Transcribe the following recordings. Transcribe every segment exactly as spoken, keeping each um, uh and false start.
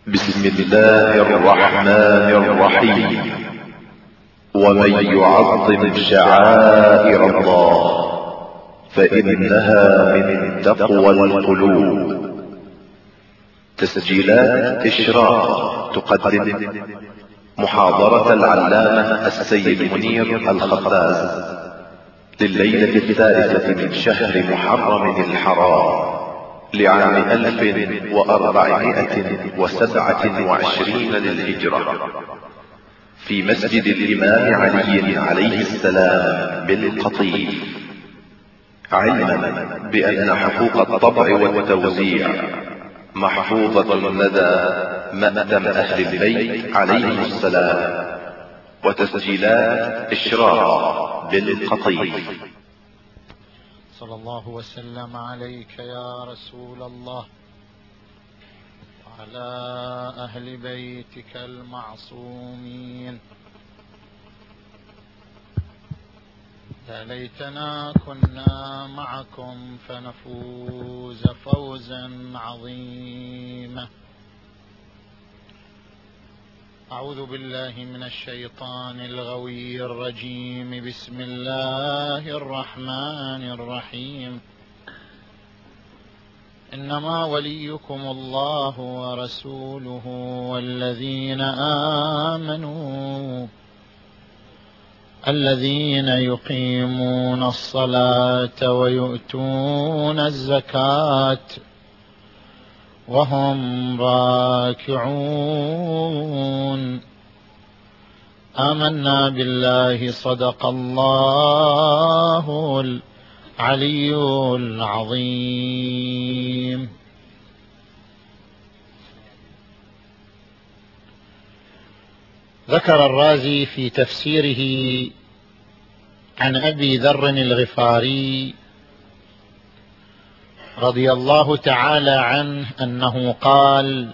بسم الله الرحمن الرحيم. ومن يعظم شعائر الله فإنها من تقوى القلوب. تسجيلات إشراق تقدم محاضرة العلامة السيد منير الخفاز لليلة الثالثة من شهر محرم الحرام لعام ألف وأربعمائة وسبعة وعشرين للهجرة في مسجد الإمام علي عليه السلام بالقطيف، علما بأن حقوق الطبع والتوزيع محفوظة لدى مأتم أهل البيت عليهم السلام وتسجيلات إشراق بالقطيف. صلى الله وسلم عليك يا رسول الله وعلى أهل بيتك المعصومين. يا ليتنا كنا معكم فنفوز فوزا عظيما. أعوذ بالله من الشيطان الغوي الرجيم. بسم الله الرحمن الرحيم. إنما وليكم الله ورسوله والذين آمنوا الذين يقيمون الصلاة ويؤتون الزكاة وهم راكعون. آمنا بالله. صدق الله العلي العظيم. ذكر الرازي في تفسيره عن أبي ذر الغفاري رضي الله تعالى عنه أنه قال: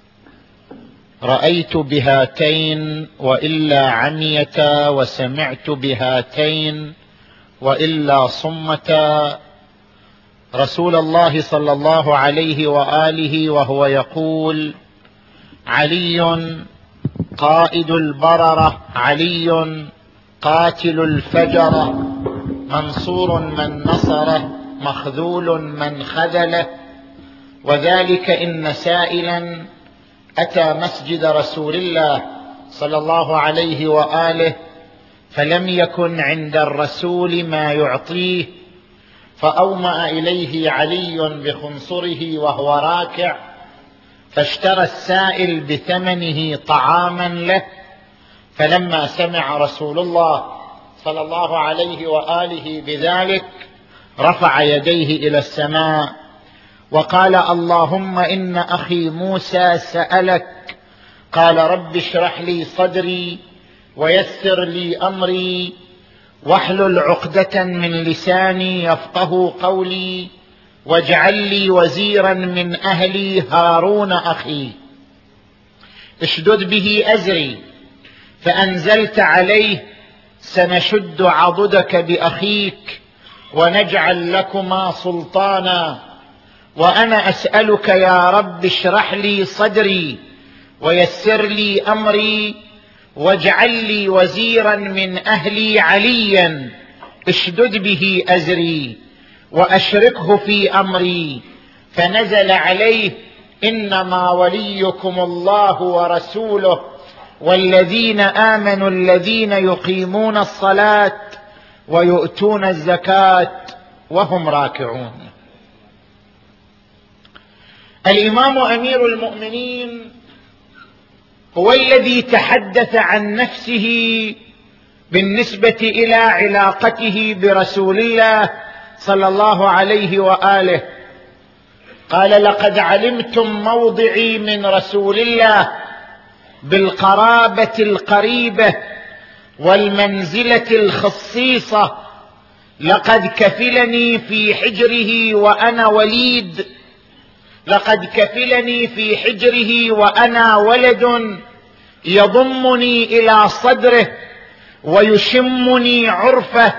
رأيت بهاتين وإلا عميتا، وسمعت بهاتين وإلا صمتا، رسول الله صلى الله عليه وآله وهو يقول: علي قائد البررة، علي قاتل الفجرة، منصور من نصره، مخذول من خذله. وذلك إن سائلا أتى مسجد رسول الله صلى الله عليه وآله فلم يكن عند الرسول ما يعطيه، فأومأ إليه علي بخنصره وهو راكع، فاشترى السائل بثمنه طعاما له. فلما سمع رسول الله صلى الله عليه وآله بذلك رفع يديه إلى السماء وقال: اللهم إن أخي موسى سألك. قال: رب اشرح لي صدري ويسر لي أمري واحلل عقدة من لساني يفقه قولي واجعل لي وزيرا من أهلي هارون أخي اشدد به أزري فأنزلت عليه سنشد عضدك بأخيك ونجعل لكما سلطانا. وأنا أسألك يا رب اشرح لي صدري ويسر لي أمري واجعل لي وزيرا من أهلي عليا اشدد به أزري وأشركه في أمري. فنزل عليه: إنما وليكم الله ورسوله والذين آمنوا الذين يقيمون الصلاة ويؤتون الزكاة وهم راكعون. الإمام أمير المؤمنين هو الذي تحدث عن نفسه بالنسبة إلى علاقته برسول الله صلى الله عليه وآله. قال: لقد علمتم موضعي من رسول الله بالقرابة القريبة والمنزلة الخصيصة. لقد كفلني في حجره وأنا وليد، لقد كفلني في حجره وأنا ولد، يضمني إلى صدره ويشمني عرفه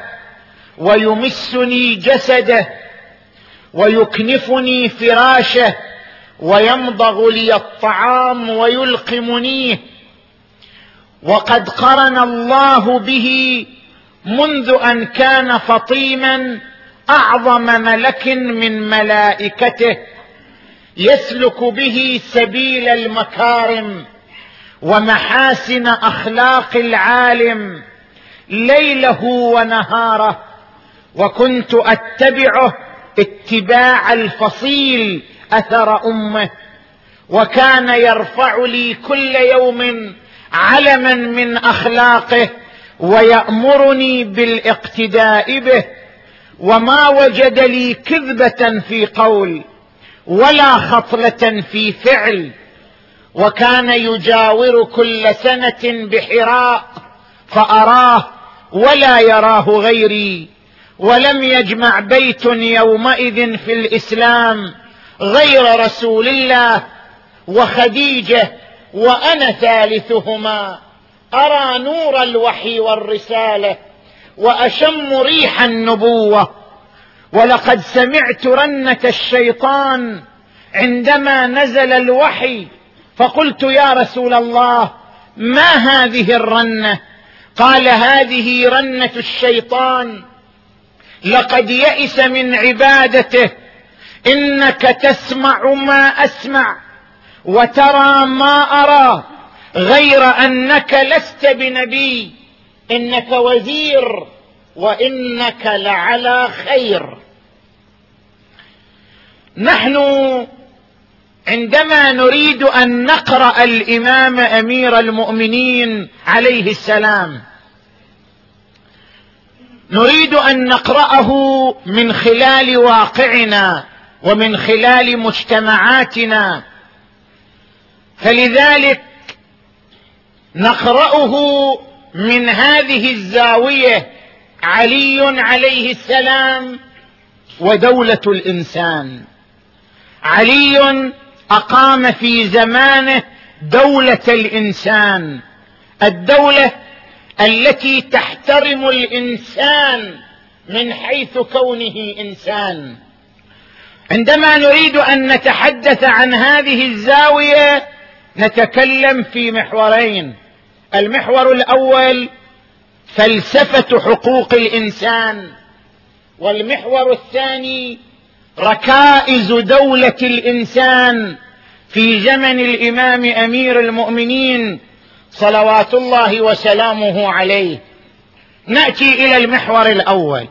ويمسني جسده ويكنفني فراشه ويمضغ لي الطعام ويلقي منيه، وقد قرن الله به منذ أن كان فطيما أعظم ملك من ملائكته، يسلك به سبيل المكارم ومحاسن أخلاق العالم ليله ونهاره، وكنت أتبعه اتباع الفصيل أثر أمه، وكان يرفع لي كل يوم علما من أخلاقه ويأمرني بالاقتداء به، وما وجد لي كذبة في قول ولا خطلة في فعل، وكان يجاور كل سنة بحراء فأراه ولا يراه غيري، ولم يجمع بيت يومئذ في الإسلام غير رسول الله وخديجة وأنا ثالثهما، أرى نور الوحي والرسالة وأشم ريح النبوة، ولقد سمعت رنة الشيطان عندما نزل الوحي، فقلت يا رسول الله ما هذه الرنة؟ قال هذه رنة الشيطان، لقد يئس من عبادته، إنك تسمع ما أسمع وترى ما أرى، غير أنك لست بنبي، إنك وزير وإنك لعلى خير. نحن عندما نريد أن نقرأ الإمام أمير المؤمنين عليه السلام نريد أن نقرأه من خلال واقعنا ومن خلال مجتمعاتنا، فلذلك نقرأه من هذه الزاوية: علي عليه السلام ودولة الإنسان. علي أقام في زمانه دولة الإنسان، الدولة التي تحترم الإنسان من حيث كونه إنسان. عندما نريد أن نتحدث عن هذه الزاوية نتكلم في محورين: المحور الأول فلسفة حقوق الإنسان، والمحور الثاني ركائز دولة الإنسان في زمن الإمام أمير المؤمنين صلوات الله وسلامه عليه. نأتي إلى المحور الأول.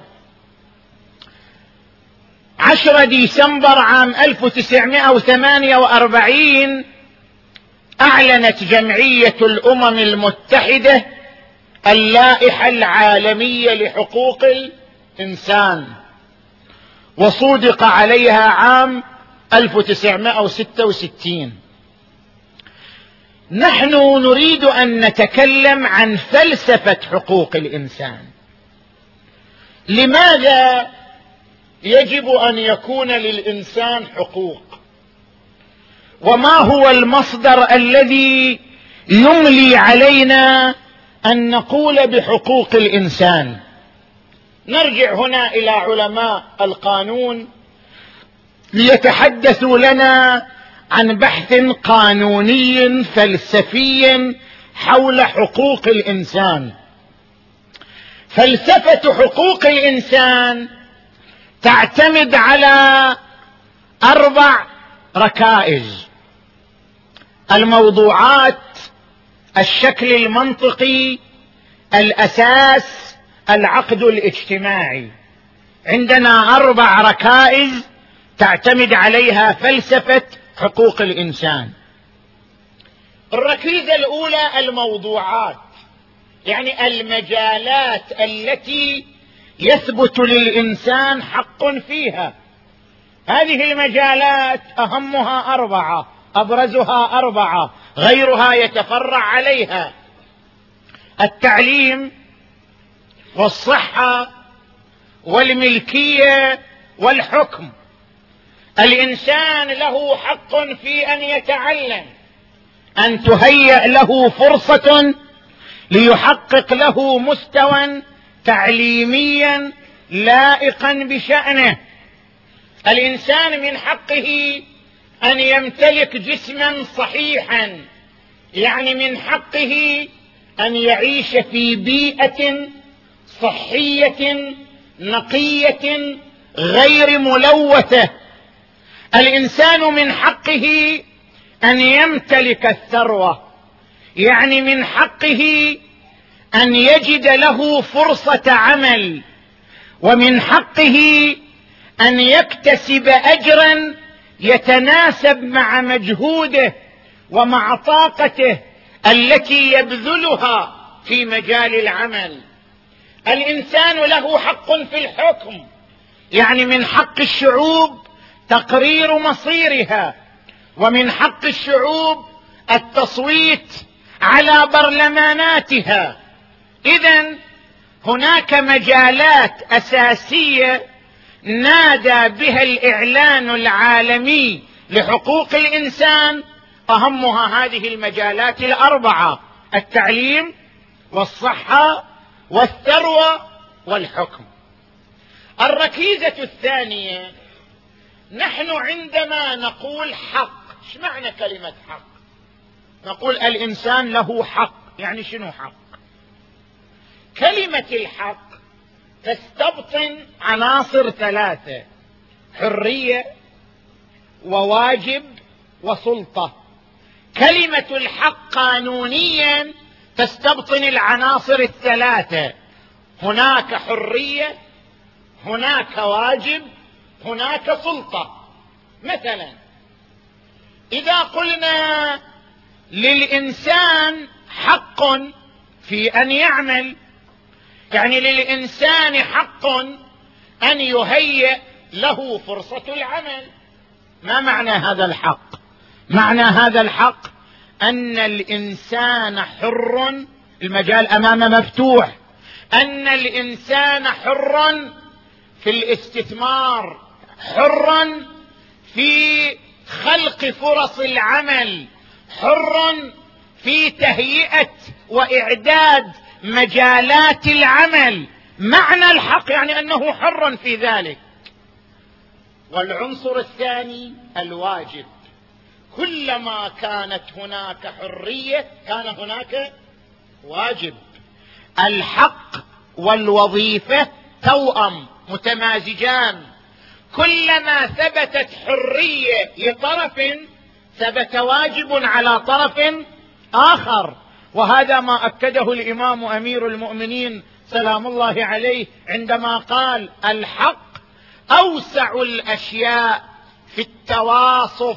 عشرة ديسمبر عام ألف وتسعمائة وثمانية وأربعين أعلنت جمعية الأمم المتحدة اللائحة العالمية لحقوق الإنسان، وصودق عليها عام ألف وتسعمائة وستة وستين. نحن نريد أن نتكلم عن فلسفة حقوق الإنسان. لماذا يجب أن يكون للإنسان حقوق؟ وما هو المصدر الذي يملي علينا أن نقول بحقوق الإنسان؟ نرجع هنا إلى علماء القانون ليتحدثوا لنا عن بحث قانوني فلسفي حول حقوق الإنسان. فلسفة حقوق الإنسان تعتمد على أربع ركائز: الموضوعات، الشكل المنطقي، الأساس، العقد الاجتماعي. عندنا أربع ركائز تعتمد عليها فلسفة حقوق الإنسان. الركيزة الأولى الموضوعات، يعني المجالات التي يثبت للإنسان حق فيها. هذه المجالات أهمها أربعة، أبرزها أربعة، غيرها يتفرع عليها: التعليم والصحة والملكية والحكم. الإنسان له حق في أن يتعلم، أن تهيأ له فرصة ليحقق له مستوى تعليميا لائقا بشأنه. الإنسان من حقه أن يمتلك جسما صحيحا، يعني من حقه أن يعيش في بيئة صحية نقية غير ملوثة. الإنسان من حقه أن يمتلك الثروة، يعني من حقه أن يجد له فرصة عمل، ومن حقه أن يكتسب أجرا يتناسب مع مجهوده ومع طاقته التي يبذلها في مجال العمل. الإنسان له حق في الحكم، يعني من حق الشعوب تقرير مصيرها، ومن حق الشعوب التصويت على برلماناتها. إذن هناك مجالات أساسية نادى بها الإعلان العالمي لحقوق الإنسان، أهمها هذه المجالات الأربعة: التعليم والصحة والثروة والحكم. الركيزة الثانية، نحن عندما نقول حق، ايش معنى كلمة حق؟ نقول الإنسان له حق، يعني شنو حق؟ كلمة الحق تستبطن عناصر ثلاثة: حرية وواجب وسلطة. كلمة الحق قانونيا تستبطن العناصر الثلاثة: هناك حرية، هناك واجب، هناك سلطة. مثلا إذا قلنا للإنسان حق في أن يعمل، يعني للإنسان حق أن يهيئ له فرصة العمل. ما معنى هذا الحق؟ معنى هذا الحق أن الإنسان حر، المجال أمامه مفتوح، أن الإنسان حر في الاستثمار، حر في خلق فرص العمل، حر في تهيئة وإعداد مجالات العمل. معنى الحق يعني أنه حر في ذلك. والعنصر الثاني الواجب. كلما كانت هناك حرية كان هناك واجب. الحق والوظيفة توأم متمازجان، كلما ثبتت حرية لطرف ثبت واجب على طرف آخر. وهذا ما أكده الإمام أمير المؤمنين سلام الله عليه عندما قال: الحق أوسع الأشياء في التواصف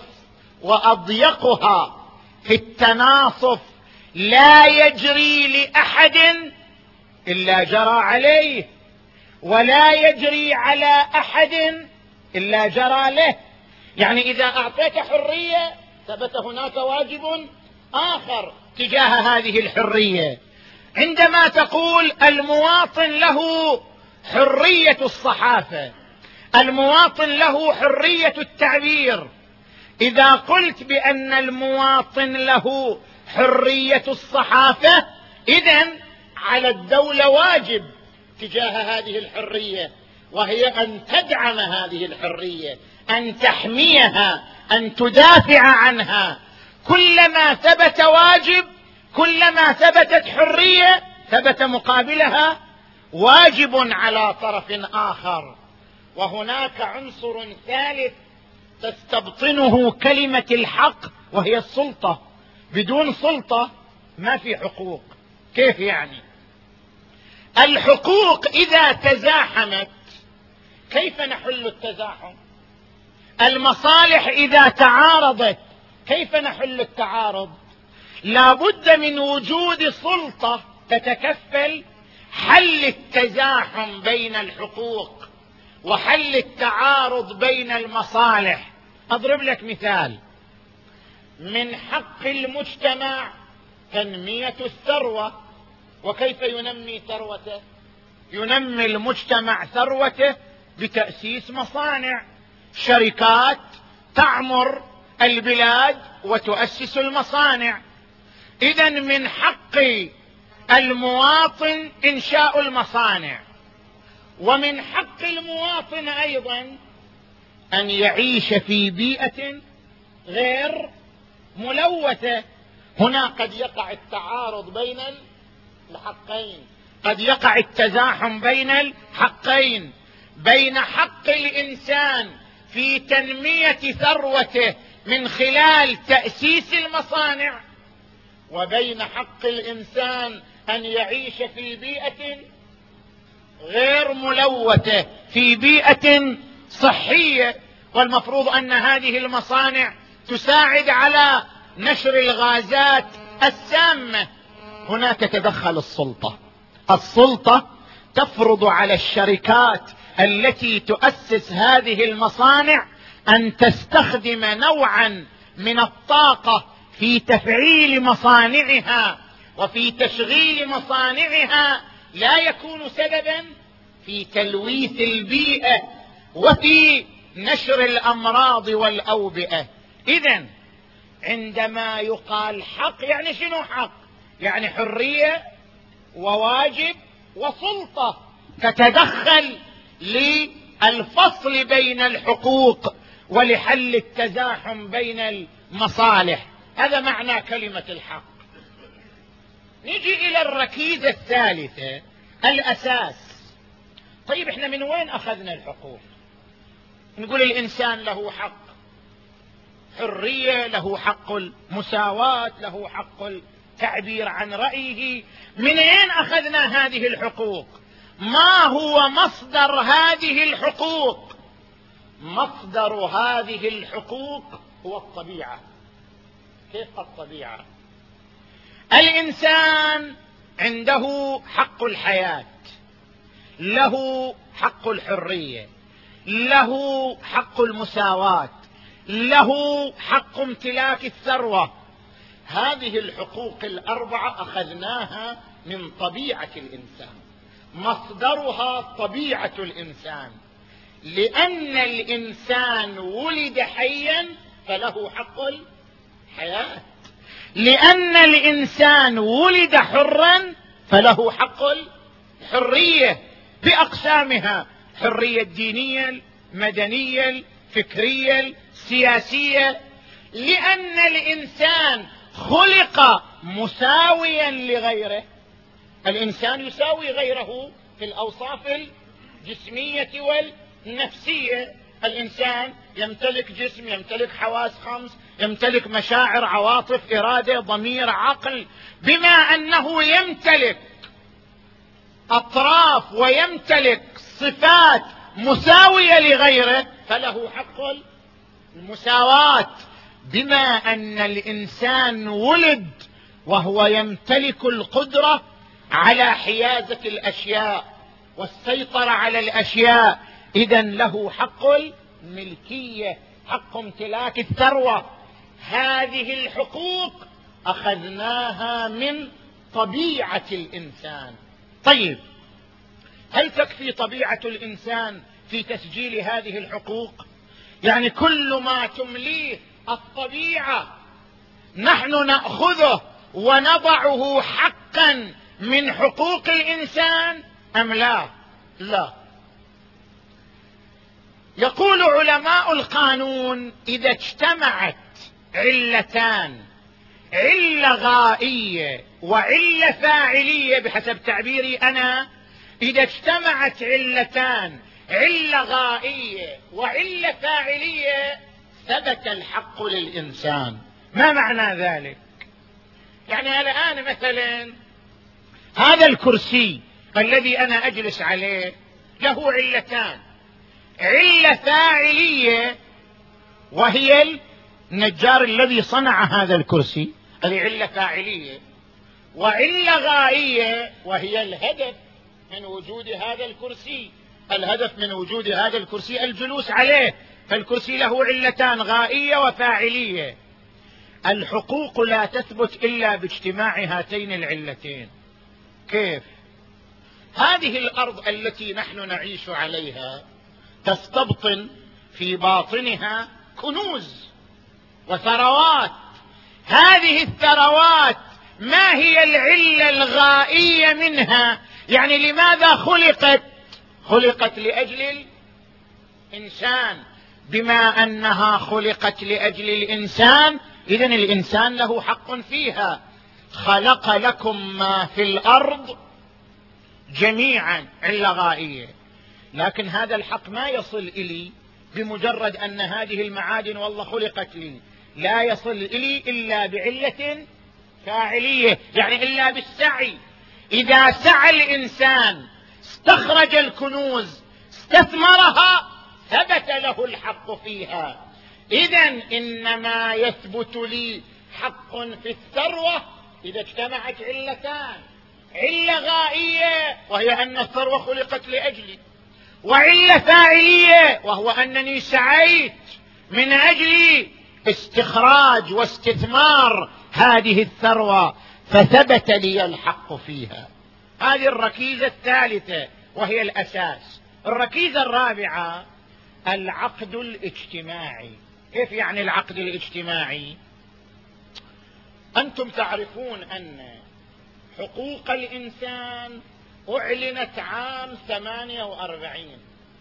وأضيقها في التناصف، لا يجري لأحد إلا جرى عليه، ولا يجري على أحد إلا جرى له. يعني إذا أعطيت حرية ثبت هناك واجب آخر تجاه هذه الحرية. عندما تقول المواطن له حرية الصحافة، المواطن له حرية التعبير، إذا قلت بأن المواطن له حرية الصحافة، إذن على الدولة واجب تجاه هذه الحرية، وهي أن تدعم هذه الحرية، أن تحميها، أن تدافع عنها. كلما ثبت واجب، كلما ثبتت حرية، ثبت مقابلها واجب على طرف آخر. وهناك عنصر ثالث تستبطنه كلمة الحق، وهي السلطة. بدون سلطة ما في حقوق. كيف يعني؟ الحقوق إذا تزاحمت كيف نحل التزاحم؟ المصالح إذا تعارضت كيف نحل التعارض؟ لا بد من وجود سلطة تتكفل حل التزاحم بين الحقوق وحل التعارض بين المصالح. أضرب لك مثال: من حق المجتمع تنمية الثروة. وكيف ينمي ثروته؟ ينمي المجتمع ثروته بتأسيس مصانع، شركات تعمر البلاد وتؤسس المصانع. إذن من حق المواطن إنشاء المصانع، ومن حق المواطن أيضا أن يعيش في بيئة غير ملوثة. هنا قد يقع التعارض بين الحقين، قد يقع التزاحم بين الحقين، بين حق الإنسان في تنمية ثروته من خلال تأسيس المصانع، وبين حق الإنسان أن يعيش في بيئة غير ملوثة، في بيئة صحية. والمفروض أن هذه المصانع تساعد على نشر الغازات السامة. هنا تتدخل السلطة. السلطة تفرض على الشركات التي تؤسس هذه المصانع أن تستخدم نوعا من الطاقة في تفعيل مصانعها وفي تشغيل مصانعها لا يكون سببا في تلويث البيئة وفي نشر الأمراض والأوبئة. إذن عندما يقال حق يعني شنو حق؟ يعني حرية وواجب وسلطة تتدخل للفصل بين الحقوق ولحل التزاحم بين المصالح. هذا معنى كلمة الحق. نجي إلى الركيزة الثالثة، الأساس. طيب احنا من وين أخذنا الحقوق؟ نقول الإنسان له حق حرية، له حق المساواة، له حق التعبير عن رأيه. من أين أخذنا هذه الحقوق؟ ما هو مصدر هذه الحقوق؟ مصدر هذه الحقوق هو الطبيعة. كيف الطبيعة؟ الإنسان عنده حق الحياة، له حق الحرية، له حق المساواة، له حق امتلاك الثروة. هذه الحقوق الأربعة أخذناها من طبيعة الإنسان، مصدرها طبيعة الإنسان. لأن الإنسان ولد حيا فله حق الحياة، لأن الإنسان ولد حرا فله حق الحرية بأقسامها: الحرية الدينية، المدنية، الفكرية، السياسية. لأن الإنسان خلق مساويا لغيره. الإنسان يساوي غيره في الأوصاف الجسمية والنفسية. الإنسان يمتلك جسم، يمتلك حواس خمس، يمتلك مشاعر، عواطف، إرادة، ضمير، عقل. بما أنه يمتلك أطراف ويمتلك صفات مساوية لغيره فله حق المساواة. بما أن الإنسان ولد وهو يمتلك القدرة على حيازة الأشياء والسيطرة على الأشياء، إذن له حق الملكية، حق امتلاك الثروة. هذه الحقوق أخذناها من طبيعة الإنسان. طيب، هل تكفي طبيعة الإنسان في تسجيل هذه الحقوق؟ يعني كل ما تمليه الطبيعة نحن نأخذه ونضعه حقا من حقوق الإنسان أم لا؟ لا. يقول علماء القانون: إذا اجتمعت علتان، علة غائية وعلة فاعلية بحسب تعبيري أنا، إذا اجتمعت علتان، علة غائية وعلة فاعلية، ثبت الحق للإنسان. ما معنى ذلك؟ يعني الآن مثلا هذا الكرسي الذي أنا أجلس عليه له علتان: علة فاعلية وهي النجار الذي صنع هذا الكرسي، هذه علة فاعلية، وعلة غائية وهي الهدف من وجود هذا الكرسي. الهدف من وجود هذا الكرسي الجلوس عليه، فالكرسي له علتان: غائية وفاعلية. الحقوق لا تثبت إلا باجتماع هاتين العلتين. كيف؟ هذه الأرض التي نحن نعيش عليها تستبطن في باطنها كنوز وثروات. هذه الثروات ما هي العلة الغائية منها؟ يعني لماذا خلقت؟ خلقت لأجل الإنسان، بما أنها خلقت لأجل الإنسان إذن الإنسان له حق فيها. خلق لكم ما في الأرض جميعا، علة غائية، لكن هذا الحق ما يصل إلي بمجرد أن هذه المعادن والله خلقت لي، لا يصل إلي إلا بعلة فاعلية، يعني إلا بالسعي. إذا سعى الإنسان استخرج الكنوز استثمرها ثبت له الحق فيها. إذن إنما يثبت لي حق في الثروة إذا اجتمعت علتان: علة غائية وهي أن الثروة خلقت لأجلي، وعلة فاعلية وهو أنني سعيت من أجل استخراج واستثمار هذه الثروة فثبت لي الحق فيها. هذه الركيزة الثالثة وهي الأساس. الركيزة الرابعة العقد الاجتماعي. كيف يعني العقد الاجتماعي؟ أنتم تعرفون أن حقوق الإنسان أعلنت عام ثمانية وأربعين،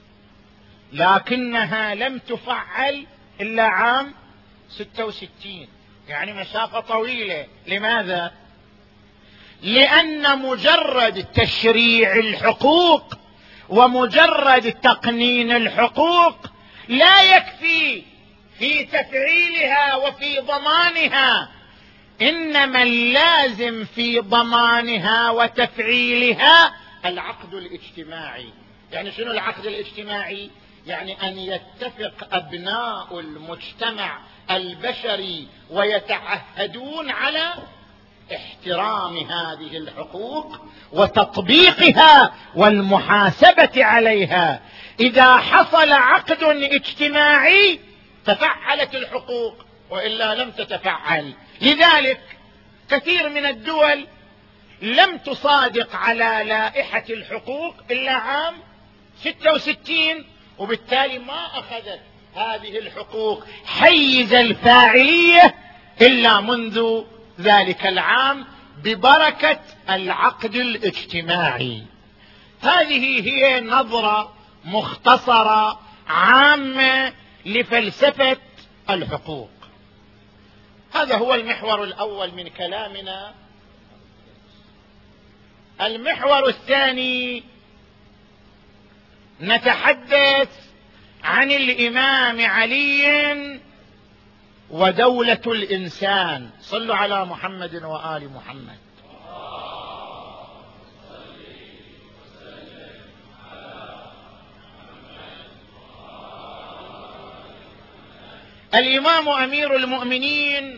لكنها لم تفعل إلا عام ستة وستين، يعني مسافة طويلة. لماذا؟ لأن مجرد تشريع الحقوق ومجرد تقنين الحقوق لا يكفي في تفعيلها وفي ضمانها، إنما اللازم في ضمانها وتفعيلها العقد الاجتماعي. يعني شنو العقد الاجتماعي؟ يعني أن يتفق أبناء المجتمع البشري ويتعهدون على احترام هذه الحقوق وتطبيقها والمحاسبة عليها. إذا حصل عقد اجتماعي تفعلت الحقوق، وإلا لم تتفعل. لذلك كثير من الدول لم تصادق على لائحة الحقوق إلا عام ستة وستين، وبالتالي ما أخذت هذه الحقوق حيز الفاعلية إلا منذ ذلك العام ببركة العقد الاجتماعي. هذه هي نظرة مختصرة عامة لفلسفة الحقوق. هذا هو المحور الأول من كلامنا. المحور الثاني نتحدث عن الإمام علي ودولة الإنسان. صلوا على محمد وآل محمد. الإمام أمير المؤمنين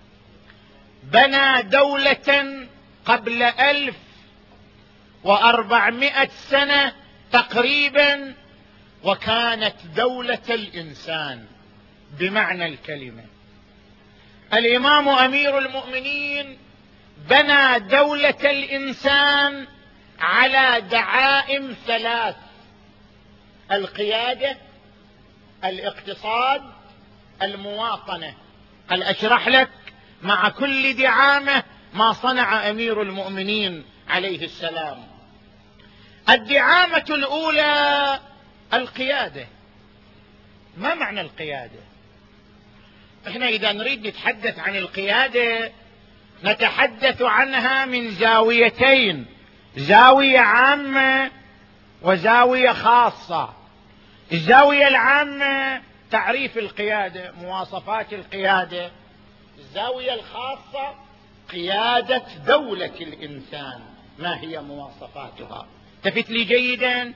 بنى دولة قبل ألف وأربعمائة سنة تقريبا، وكانت دولة الإنسان بمعنى الكلمة. الإمام أمير المؤمنين بنى دولة الإنسان على دعائم ثلاث: القيادة، الاقتصاد، المواطنة. هل أشرح لك مع كل دعامة ما صنع أمير المؤمنين عليه السلام. الدعامة الأولى القيادة. ما معنى القيادة؟ احنا إذا نريد نتحدث عن القيادة نتحدث عنها من زاويتين: زاوية عامة وزاوية خاصة. الزاوية العامة تعريف القيادة، مواصفات القيادة. الزاوية الخاصة قيادة دولة الإنسان، ما هي مواصفاتها؟ التفت لي جيدا.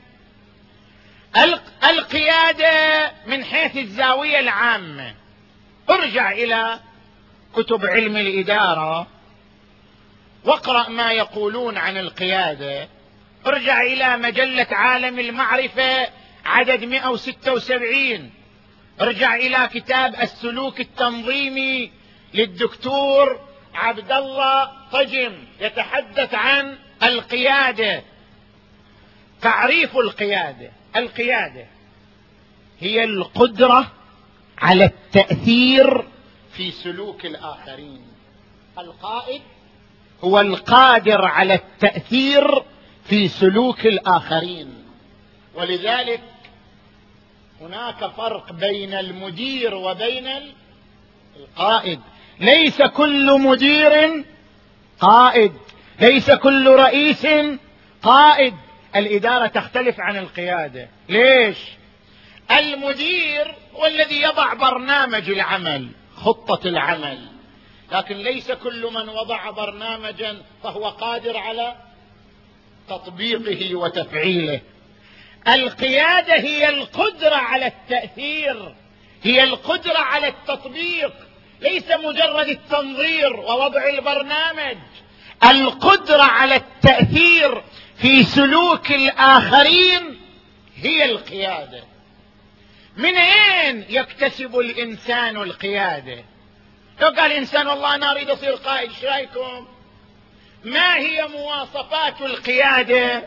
القيادة من حيث الزاوية العامة، ارجع إلى كتب علم الإدارة واقرأ ما يقولون عن القيادة. ارجع إلى مجلة عالم المعرفة عدد مئة وستة وسبعين. ارجع إلى كتاب السلوك التنظيمي للدكتور عبد الله طجم يتحدث عن القيادة. تعريف القيادة: القيادة هي القدرة على التأثير في سلوك الآخرين. القائد هو القادر على التأثير في سلوك الآخرين. ولذلك هناك فرق بين المدير وبين القائد. ليس كل مدير قائد، ليس كل رئيس قائد. الإدارة تختلف عن القيادة. ليش؟ المدير هو الذي يضع برنامج العمل، خطة العمل، لكن ليس كل من وضع برنامجا فهو قادر على تطبيقه وتفعيله. القيادة هي القدرة على التأثير، هي القدرة على التطبيق، ليس مجرد التنظير ووضع البرنامج. القدرة على التأثير في سلوك الآخرين هي القيادة. من أين يكتسب الإنسان القيادة؟ لو قال إنسان والله أنا أريد أصير قائد، ايش رأيكم؟ ما هي مواصفات القيادة؟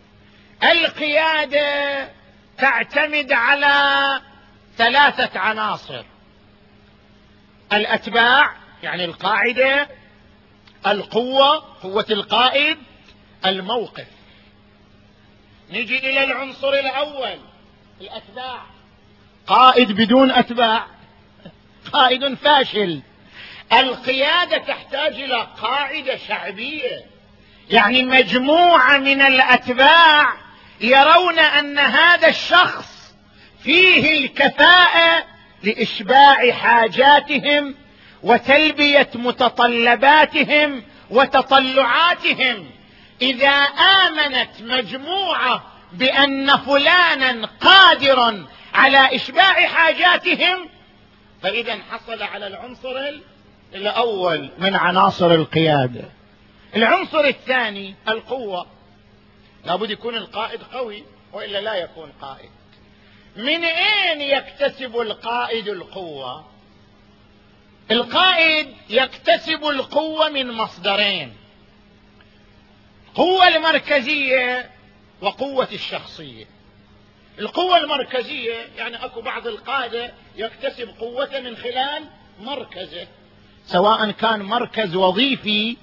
القيادة تعتمد على ثلاثة عناصر: الأتباع يعني القاعدة، القوة قوة القائد، الموقف. نجي إلى العنصر الأول الأتباع. قائد بدون أتباع قائد فاشل. القيادة تحتاج إلى قاعدة شعبية، يعني مجموعة من الأتباع يرون أن هذا الشخص فيه الكفاءة لإشباع حاجاتهم وتلبية متطلباتهم وتطلعاتهم. إذا آمنت مجموعة بأن فلانا قادر على إشباع حاجاتهم فإذا حصل على العنصر الأول من عناصر القيادة. العنصر الثاني القوة. لابد يكون القائد قوي وإلا لا يكون قائد. من أين يكتسب القائد القوة؟ القائد يكتسب القوة من مصدرين: قوة المركزية وقوة الشخصية. القوة المركزية يعني أكو بعض القادة يكتسب قوته من خلال مركزه، سواء كان مركز وظيفي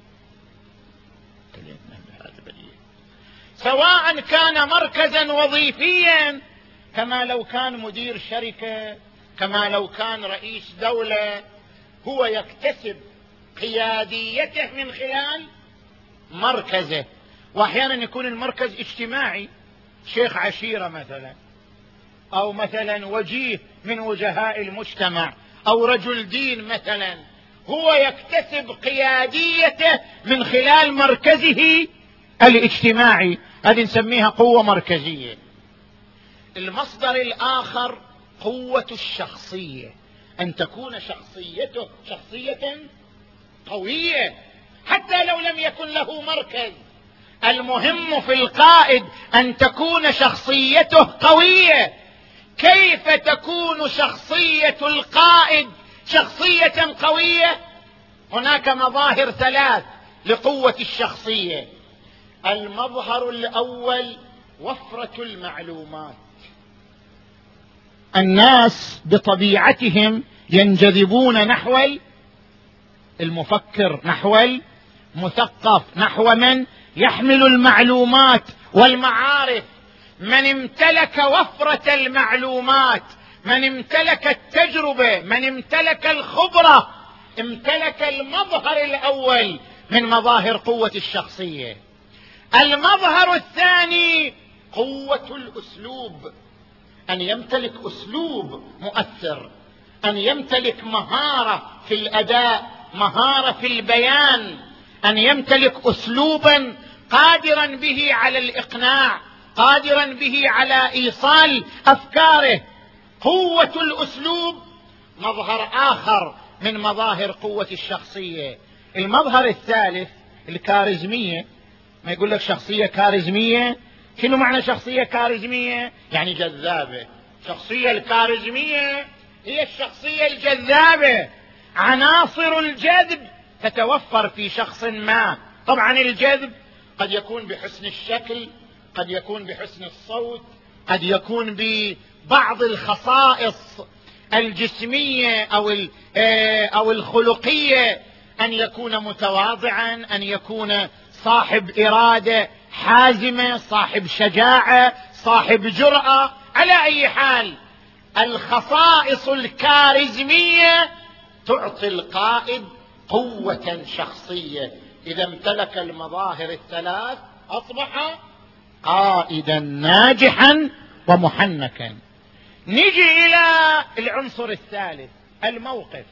سواء كان مركزا وظيفيا كما لو كان مدير شركة، كما لو كان رئيس دولة. هو يكتسب قياديته من خلال مركزه. واحيانا يكون المركز اجتماعي، شيخ عشيرة مثلا، او مثلا وجيه من وجهاء المجتمع، او رجل دين مثلا. هو يكتسب قياديته من خلال مركزه الاجتماعي، هذه نسميها قوة مركزية. المصدر الآخر قوة الشخصية، أن تكون شخصيته شخصية قوية حتى لو لم يكن له مركز. المهم في القائد أن تكون شخصيته قوية. كيف تكون شخصية القائد شخصية قوية؟ هناك مظاهر ثلاث لقوة الشخصية. المظهر الأول وفرة المعلومات. الناس بطبيعتهم ينجذبون نحو المفكر، نحو المثقف، نحو من يحمل المعلومات والمعارف. من امتلك وفرة المعلومات، من امتلك التجربة، من امتلك الخبرة، امتلك المظهر الأول من مظاهر قوة الشخصية. المظهر الثاني قوة الأسلوب، أن يمتلك أسلوب مؤثر، أن يمتلك مهارة في الأداء، مهارة في البيان، أن يمتلك أسلوبا قادرا به على الإقناع، قادرا به على إيصال أفكاره. قوة الأسلوب مظهر آخر من مظاهر قوة الشخصية. المظهر الثالث الكاريزمية. ما يقول لك شخصية كاريزمية، شنو معنى شخصية كاريزمية؟ يعني جذابة. شخصية الكاريزمية هي الشخصية الجذابة، عناصر الجذب تتوفر في شخص ما. طبعا الجذب قد يكون بحسن الشكل، قد يكون بحسن الصوت، قد يكون ببعض الخصائص الجسمية أو أو الخلقية، أن يكون متواضعا، أن يكون صاحب إرادة حازمة، صاحب شجاعة، صاحب جرأة. على أي حال الخصائص الكاريزمية تعطي القائد قوة شخصية. إذا امتلك المظاهر الثلاث أصبح قائدا ناجحا ومحنكا. نجي إلى العنصر الثالث، الموقف.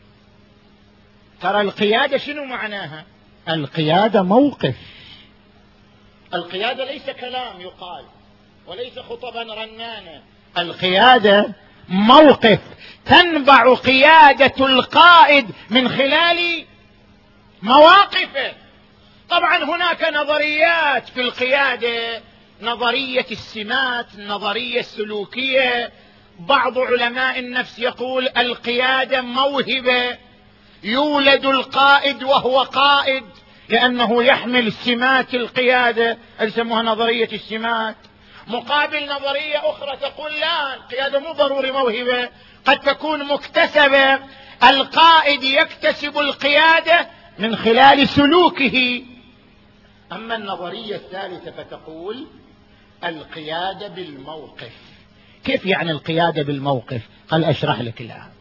ترى القيادة شنو معناها؟ القيادة موقف. القيادة ليس كلام يقال وليس خطبا رنانة، القيادة موقف. تنبع قيادة القائد من خلال مواقفه. طبعا هناك نظريات في القيادة، نظرية السمات، النظرية السلوكية. بعض علماء النفس يقول القيادة موهبة، يولد القائد وهو قائد لأنه يحمل سمات القيادة، يسموها نظرية السمات. مقابل نظرية أخرى تقول لا، القيادة مو ضروري موهبة، قد تكون مكتسبة. القائد يكتسب القيادة من خلال سلوكه. أما النظرية الثالثة فتقول القيادة بالموقف. كيف يعني القيادة بالموقف؟ خل أشرح لك الآن.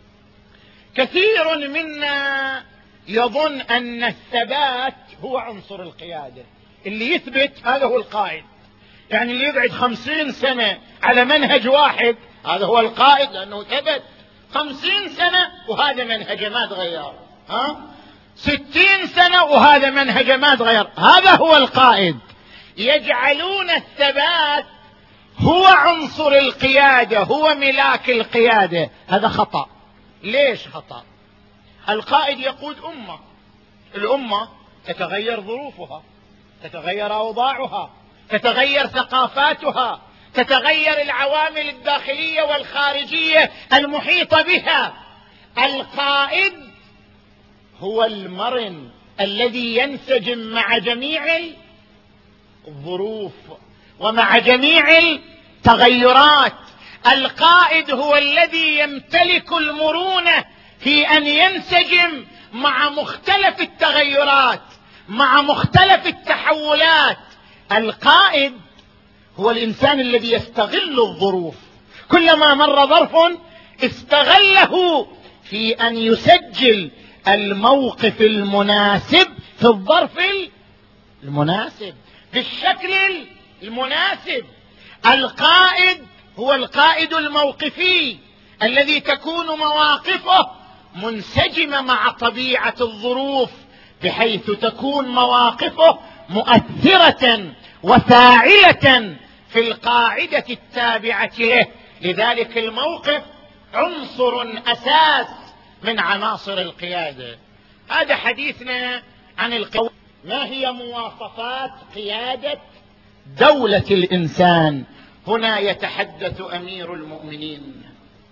كثير منا يظن أن الثبات هو عنصر القيادة، اللي يثبت هذا هو القائد. يعني اللي يقعد خمسين سنة على منهج واحد هذا هو القائد، لأنه ثبت خمسين سنة وهذا منهج ما تغير، ها ستين سنة وهذا منهج ما تغير، هذا هو القائد. يجعلون الثبات هو عنصر القيادة، هو ملاك القيادة. هذا خطأ. ليش خطأ؟ القائد يقود أمة، الأمة تتغير ظروفها، تتغير أوضاعها، تتغير ثقافاتها، تتغير العوامل الداخلية والخارجية المحيطة بها. القائد هو المرن الذي ينسجم مع جميع الظروف ومع جميع التغيرات. القائد هو الذي يمتلك المرونة في أن ينسجم مع مختلف التغيرات، مع مختلف التحولات. القائد هو الإنسان الذي يستغل الظروف، كلما مر ظرف استغله في أن يسجل الموقف المناسب في الظرف المناسب بالشكل المناسب. القائد هو القائد الموقفي الذي تكون مواقفه منسجمة مع طبيعة الظروف، بحيث تكون مواقفه مؤثرة وفاعلة في القاعدة التابعة له. لذلك الموقف عنصر أساس من عناصر القيادة. هذا حديثنا عن القيادة. ما هي مواصفات قيادة دولة الإنسان؟ هنا يتحدث أمير المؤمنين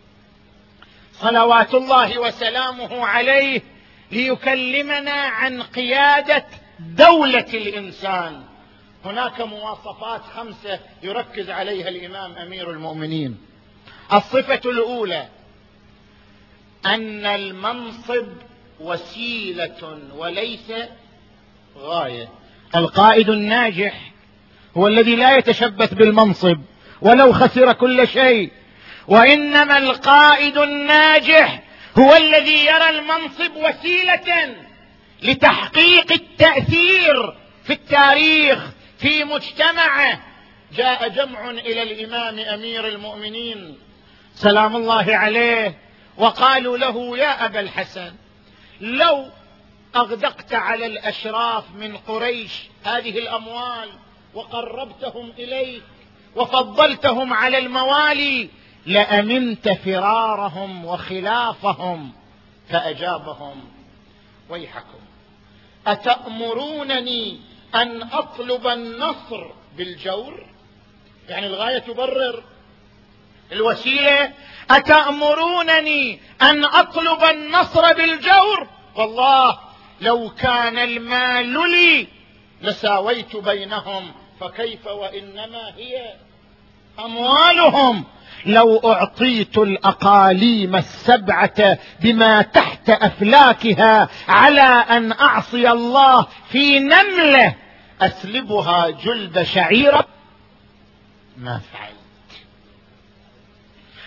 صلوات الله وسلامه عليه ليكلمنا عن قيادة دولة الإنسان. هناك مواصفات خمسة يركز عليها الإمام أمير المؤمنين. الصفة الأولى أن المنصب وسيلة وليس غاية. القائد الناجح هو الذي لا يتشبث بالمنصب ولو خسر كل شيء، وإنما القائد الناجح هو الذي يرى المنصب وسيلة لتحقيق التأثير في التاريخ في مجتمعه. جاء جمع إلى الإمام أمير المؤمنين سلام الله عليه وقالوا له يا أبا الحسن، لو أغدقت على الأشراف من قريش هذه الأموال وقربتهم إليك وفضلتهم على الموالي لأمنت فرارهم وخلافهم. فأجابهم ويحكم أتأمرونني أن أطلب النصر بالجور؟ يعني الغاية تبرر الوسيلة. أتأمرونني أن أطلب النصر بالجور؟ والله لو كان المال لي لساويت بينهم، فكيف وإنما هي أموالهم. لو أعطيت الأقاليم السبعة بما تحت أفلاكها على أن أعصي الله في نملة أسلبها جلد شعيرة ما فعلت.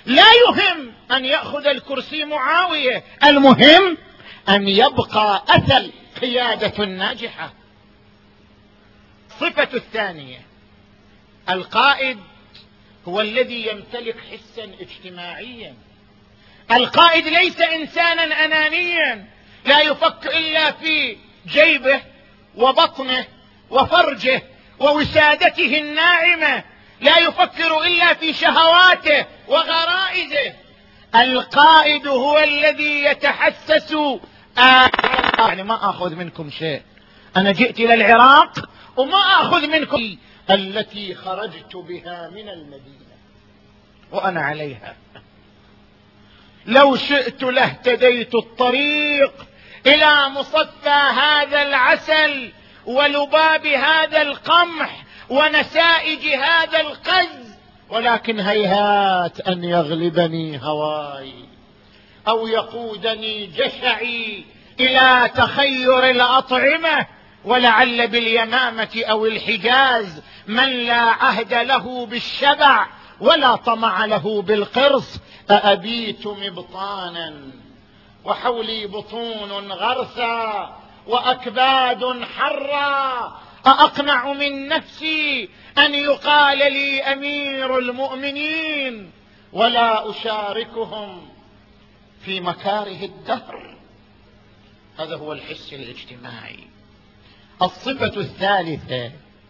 لا يهم أن يأخذ الكرسي معاوية، المهم أن يبقى أثل قيادة ناجحة. الصفة الثانية، القائد هو الذي يمتلك حسا اجتماعيا. القائد ليس إنسانا أنانيا لا يفكر إلا في جيبه وبطنه وفرجه ووسادته الناعمة، لا يفكر إلا في شهواته وغرائزه. القائد هو الذي يتحسس آه يعني ما أخذ منكم شيء، أنا جئت إلى العراق وما أخذ منكم التي خرجت بها من المدينة وأنا عليها، لو شئت لاهتديت الطريق إلى مصفى هذا العسل ولباب هذا القمح ونسائج هذا القز، ولكن هيهات أن يغلبني هواي أو يقودني جشعي إلى تخير الأطعمة، ولعل باليمامة أو الحجاز من لا عهد له بالشبع ولا طمع له بالقرص. أأبيت مبطانا وحولي بطون غرسا وأكباد حرا، أأقنع من نفسي أن يقال لي أمير المؤمنين ولا أشاركهم في مكاره الدهر. هذا هو الحس الاجتماعي. الصفة الثالثة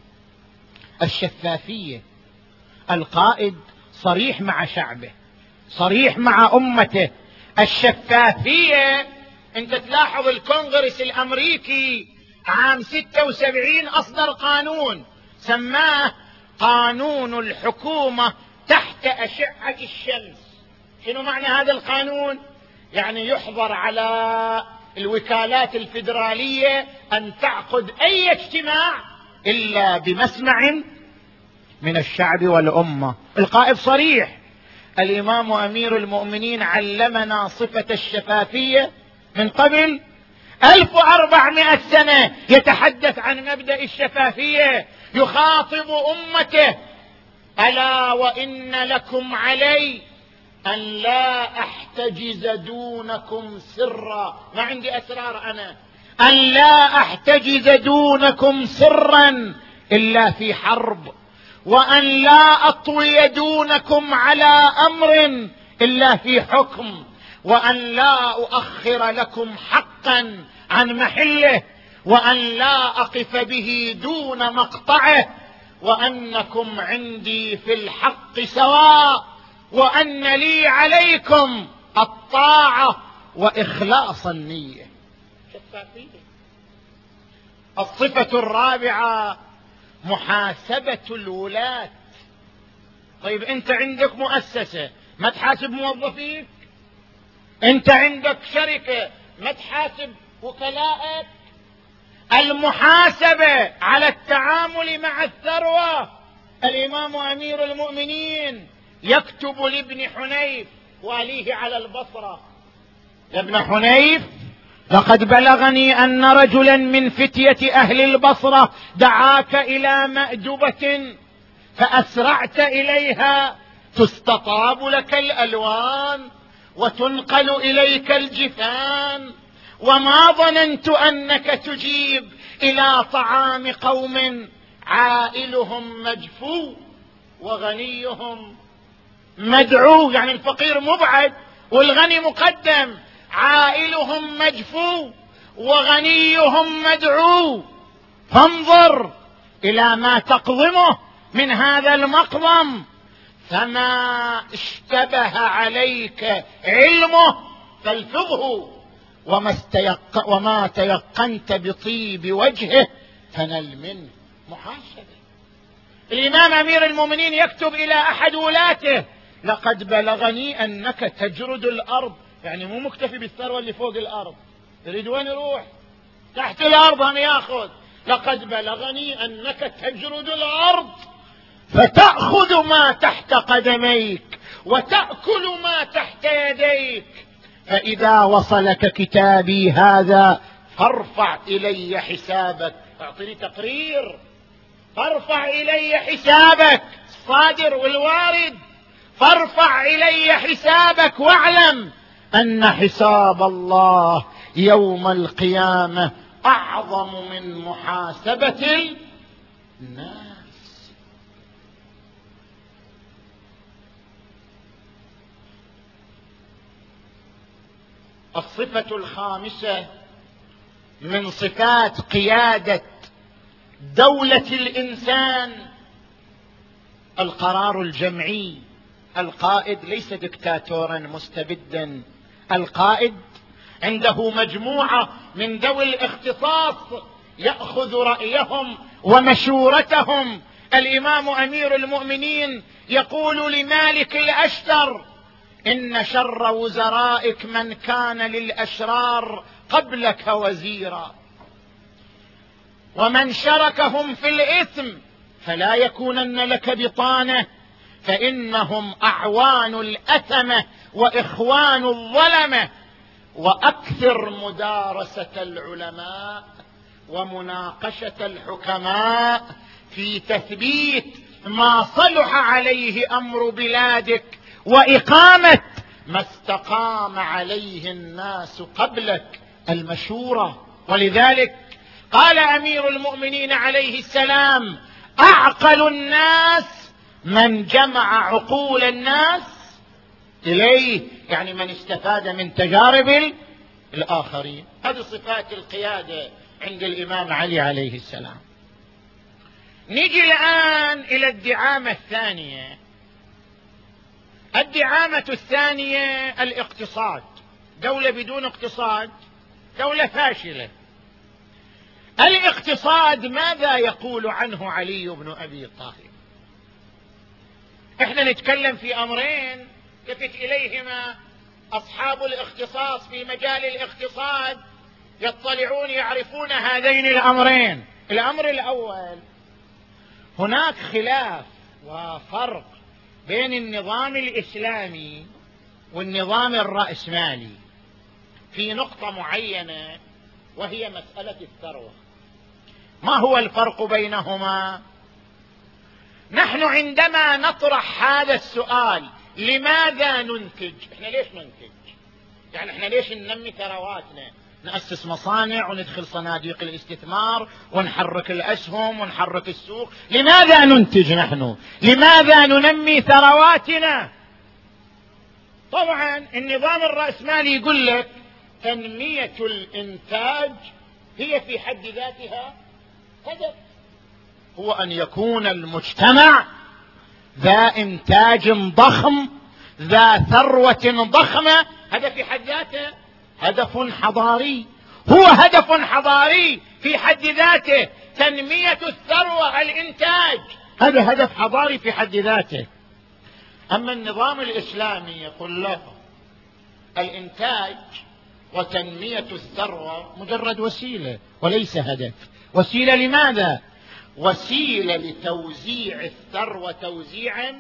الشفافية. القائد صريح مع شعبه، صريح مع أمته. الشفافية، أنت تلاحظ الكونغرس الأمريكي عام ستة وسبعين أصدر قانون سماه قانون الحكومة تحت أشعة الشمس. شنو معنى هذا القانون؟ يعني يحظر على الوكالات الفيدرالية أن تعقد أي اجتماع إلا بمسمع من الشعب والأمة. القائد صريح. الإمام أمير المؤمنين علمنا صفة الشفافية من قبل ألف وأربعمائة سنة، يتحدث عن مبدأ الشفافية، يخاطب أمته: ألا وإن لكم علي أن لا أحتجز دونكم سرا. ما عندي أسرار أنا، أن لا أحتجز دونكم سرا إلا في حرب، وأن لا أطوي دونكم على أمر إلا في حكم، وأن لا أؤخر لكم حقا عن محله، وأن لا أقف به دون مقطعه، وأنكم عندي في الحق سواء، وأن لي عليكم الطاعة وإخلاص النية. شفافية. الصفة الرابعة محاسبة الولاة. طيب أنت عندك مؤسسة ما تحاسب موظفيك؟ أنت عندك شركة ما تحاسب وكلائك؟ المحاسبة على التعامل مع الثروة. الإمام أمير المؤمنين يكتب لابن حنيف واليه على البصرة: يا ابن حنيف، لقد بلغني أن رجلا من فتية أهل البصرة دعاك إلى مأدبة فأسرعت إليها، تستطاب لك الألوان وتنقل إليك الجفان، وما ظننت أنك تجيب إلى طعام قوم عائلهم مجفو وغنيهم مدعو. يعني الفقير مبعد والغني مقدم. عائلهم مجفو وغنيهم مدعو، فانظر إلى ما تقضمه من هذا المقضم، فما اشتبه عليك علمه فالفظه، وما, استيق وما تيقنت بطيب وجهه فنل منه. محاسبة. الإمام أمير المؤمنين يكتب إلى أحد ولاته: لقد بلغني أنك تجرد الأرض. يعني مو مكتفي بالثروة اللي فوق الأرض، يريد وين يروح؟ تحت الأرض هم يأخذ. لقد بلغني أنك تجرد الأرض فتأخذ ما تحت قدميك وتأكل ما تحت يديك، فإذا وصلك كتابي هذا فارفع إلي حسابك. أعطني تقرير، فارفع إلي حسابك الصادر والوارد، فارفع إلي حسابك واعلم أن حساب الله يوم القيامة أعظم من محاسبة الناس. الصفة الخامسة من صفات قيادة دولة الإنسان القرار الجمعي. القائد ليس دكتاتورا مستبدا، القائد عنده مجموعة من ذوي الاختصاص يأخذ رأيهم ومشورتهم. الإمام أمير المؤمنين يقول لمالك الأشتر: إن شر وزرائك من كان للأشرار قبلك وزيرا، ومن شركهم في الإثم فلا يكونن لك بطانة، فإنهم أعوان الأثمة وإخوان الظلمة. وأكثر مدارسة العلماء ومناقشة الحكماء في تثبيت ما صلح عليه أمر بلادك وإقامة ما استقام عليه الناس قبلك، المشورة. ولذلك قال أمير المؤمنين عليه السلام: أعقل الناس من جمع عقول الناس إليه، يعني من استفاد من تجارب الآخرين. هذه صفات القيادة عند الإمام علي عليه السلام. نيجي الآن إلى الدعامة الثانية. الدعامة الثانية الاقتصاد. دولة بدون اقتصاد دولة فاشلة. الاقتصاد ماذا يقول عنه علي بن أبي طالب؟ احنا نتكلم في أمرين يلتفت إليهما أصحاب الاختصاص في مجال الاقتصاد، يطلعون يعرفون هذين الأمرين. الأمر الأول: هناك خلاف وفرق بين النظام الإسلامي والنظام الرأسمالي في نقطة معينة، وهي مسألة الثروة. ما هو الفرق بينهما؟ نحن عندما نطرح هذا السؤال: لماذا ننتج؟ احنا ليش ننتج؟ يعني احنا ليش ننمي ثرواتنا؟ نأسس مصانع وندخل صناديق الاستثمار ونحرك الأسهم ونحرك السوق. لماذا ننتج نحن؟ لماذا ننمي ثرواتنا؟ طبعا النظام الرأسمالي يقول لك تنمية الإنتاج هي في حد ذاتها هدف، هو أن يكون المجتمع ذا إنتاج ضخم، ذا ثروة ضخمة. هذا في حد ذاته هدف حضاري، هو هدف حضاري في حد ذاته. تنمية الثروة، الإنتاج، هذا هدف حضاري في حد ذاته. أما النظام الإسلامي يقول له الإنتاج وتنمية الثروة مجرد وسيلة وليس هدف. وسيلة لماذا؟ وسيلة لتوزيع الثروة توزيعا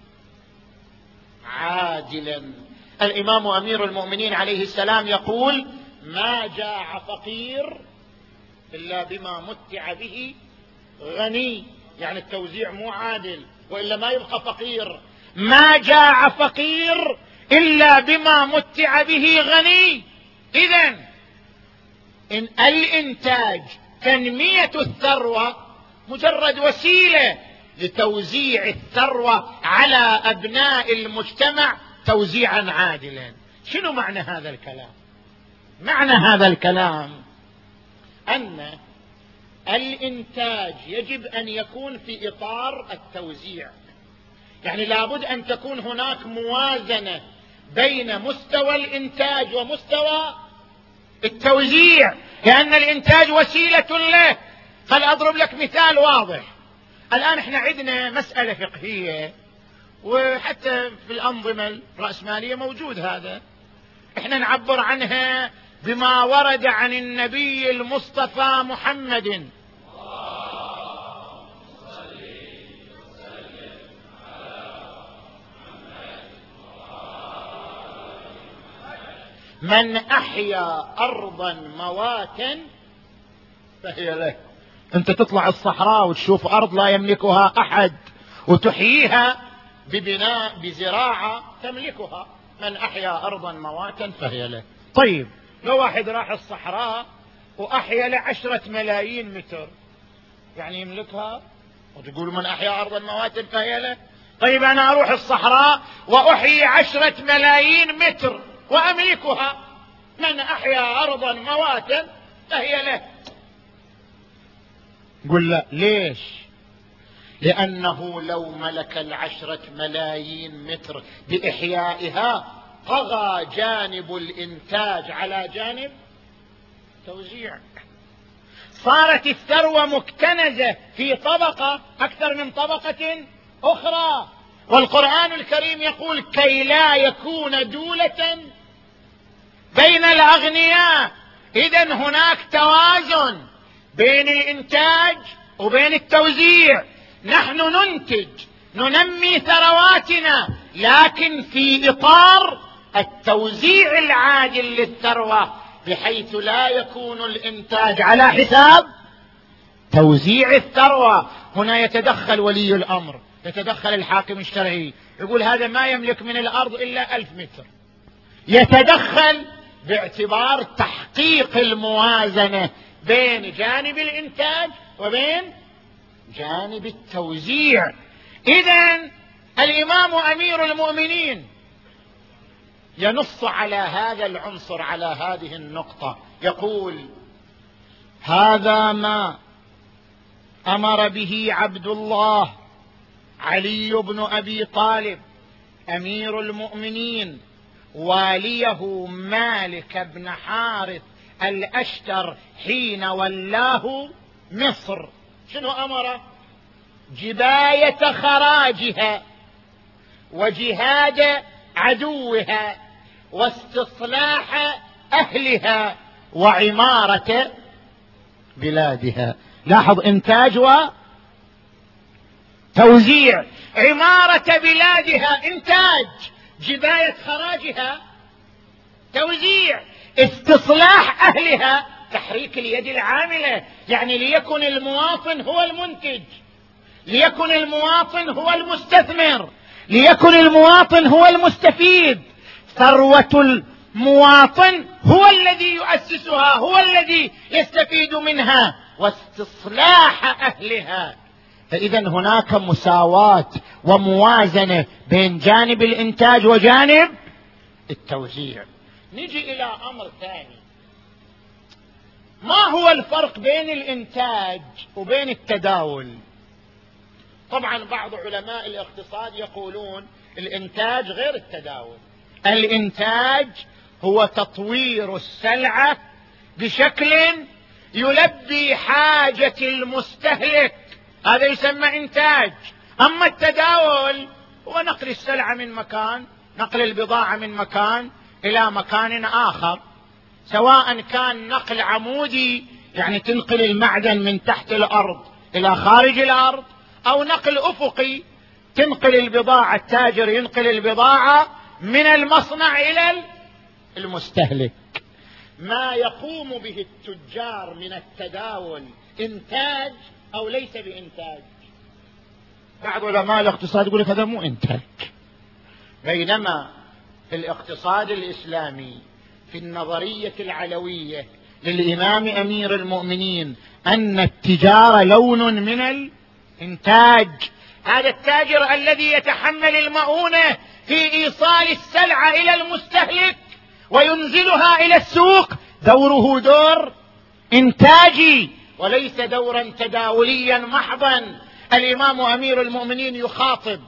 عادلا. الإمام أمير المؤمنين عليه السلام يقول: ما جاع فقير إلا بما متع به غني. يعني التوزيع مو عادل، وإلا ما يبقى فقير. ما جاع فقير إلا بما متع به غني. إذن إن الإنتاج، تنمية الثروة، مجرد وسيلة لتوزيع الثروة على أبناء المجتمع توزيعا عادلا. شنو معنى هذا الكلام؟ معنى هذا الكلام أن الإنتاج يجب أن يكون في إطار التوزيع. يعني لابد أن تكون هناك موازنة بين مستوى الإنتاج ومستوى التوزيع، لأن الإنتاج وسيلة له. خل أضرب لك مثال واضح. الآن احنا عندنا مسألة فقهية، وحتى في الأنظمة الرأسمالية موجود هذا، احنا نعبر عنها بما ورد عن النبي المصطفى محمد: من أحيا أرضا مواتا فهي له. أنت تطلع الصحراء وتشوف أرض لا يملكها أحد وتحييها، ببناء بزراعة تملكها. من أحيا أرضا مواتا فهي له. طيب لو واحد راح الصحراء وأحيا له عشرة ملايين متر، يعني يملكها؟ وتقول من أحيا أرضا مواتا فهي له؟ طيب أنا أروح الصحراء وأحيي عشرة ملايين متر وأملكها، من أحيا أرضا مواتا فهي له. قل لا. ليش؟ لأنه لو ملك العشرة ملايين متر بإحيائها طغى جانب الإنتاج على جانب توزيع، صارت الثروة مكتنزة في طبقة أكثر من طبقة أخرى. والقرآن الكريم يقول كي لا يكون دولة بين الأغنياء. إذن هناك توازن بين الإنتاج وبين التوزيع. نحن ننتج ننمي ثرواتنا، لكن في إطار التوزيع العادل للثروة، بحيث لا يكون الإنتاج على حساب توزيع الثروة. هنا يتدخل ولي الأمر، يتدخل الحاكم الشرعي، يقول هذا ما يملك من الأرض إلا ألف متر، يتدخل باعتبار تحقيق الموازنة بين جانب الإنتاج وبين جانب التوزيع. إذن الإمام أمير المؤمنين ينص على هذا العنصر، على هذه النقطة، يقول هذا ما أمر به عبد الله علي بن أبي طالب أمير المؤمنين واليه مالك بن حارث الأشتر حين ولاه مصر. شنو أمره؟ جباية خراجها وجهاد عدوها واستصلاح أهلها وعمارة بلادها. لاحظ، إنتاج وتوزيع. عمارة بلادها إنتاج، جباية خراجها توزيع، استصلاح أهلها تحريك اليد العاملة. يعني ليكن المواطن هو المنتج، ليكن المواطن هو المستثمر، ليكن المواطن هو المستفيد. ثروة المواطن هو الذي يؤسسها، هو الذي يستفيد منها، واستصلاح أهلها. فإذا هناك مساواة وموازنة بين جانب الإنتاج وجانب التوزيع. نجي إلى أمر ثاني، ما هو الفرق بين الإنتاج وبين التداول؟ طبعا بعض علماء الاقتصاد يقولون الإنتاج غير التداول. الإنتاج هو تطوير السلعة بشكل يلبي حاجة المستهلك، هذا يسمى إنتاج. أما التداول هو نقل السلعة من مكان، نقل البضاعة من مكان إلى مكان آخر، سواء كان نقل عمودي يعني تنقل المعدن من تحت الأرض إلى خارج الأرض، أو نقل أفقي تنقل البضاعة، التاجر ينقل البضاعة من المصنع إلى المستهلك. ما يقوم به التجار من التداول إنتاج أو ليس بإنتاج؟ بعض علماء الاقتصاد يقول لك هذا مو إنتاج. بينما في الاقتصاد الإسلامي في النظرية العلوية للإمام أمير المؤمنين أن التجارة لون من الإنتاج. هذا التاجر الذي يتحمل المؤونة في إيصال السلعة إلى المستهلك وينزلها إلى السوق دوره دور إنتاجي وليس دورا تداوليا محضا. الإمام أمير المؤمنين يخاطب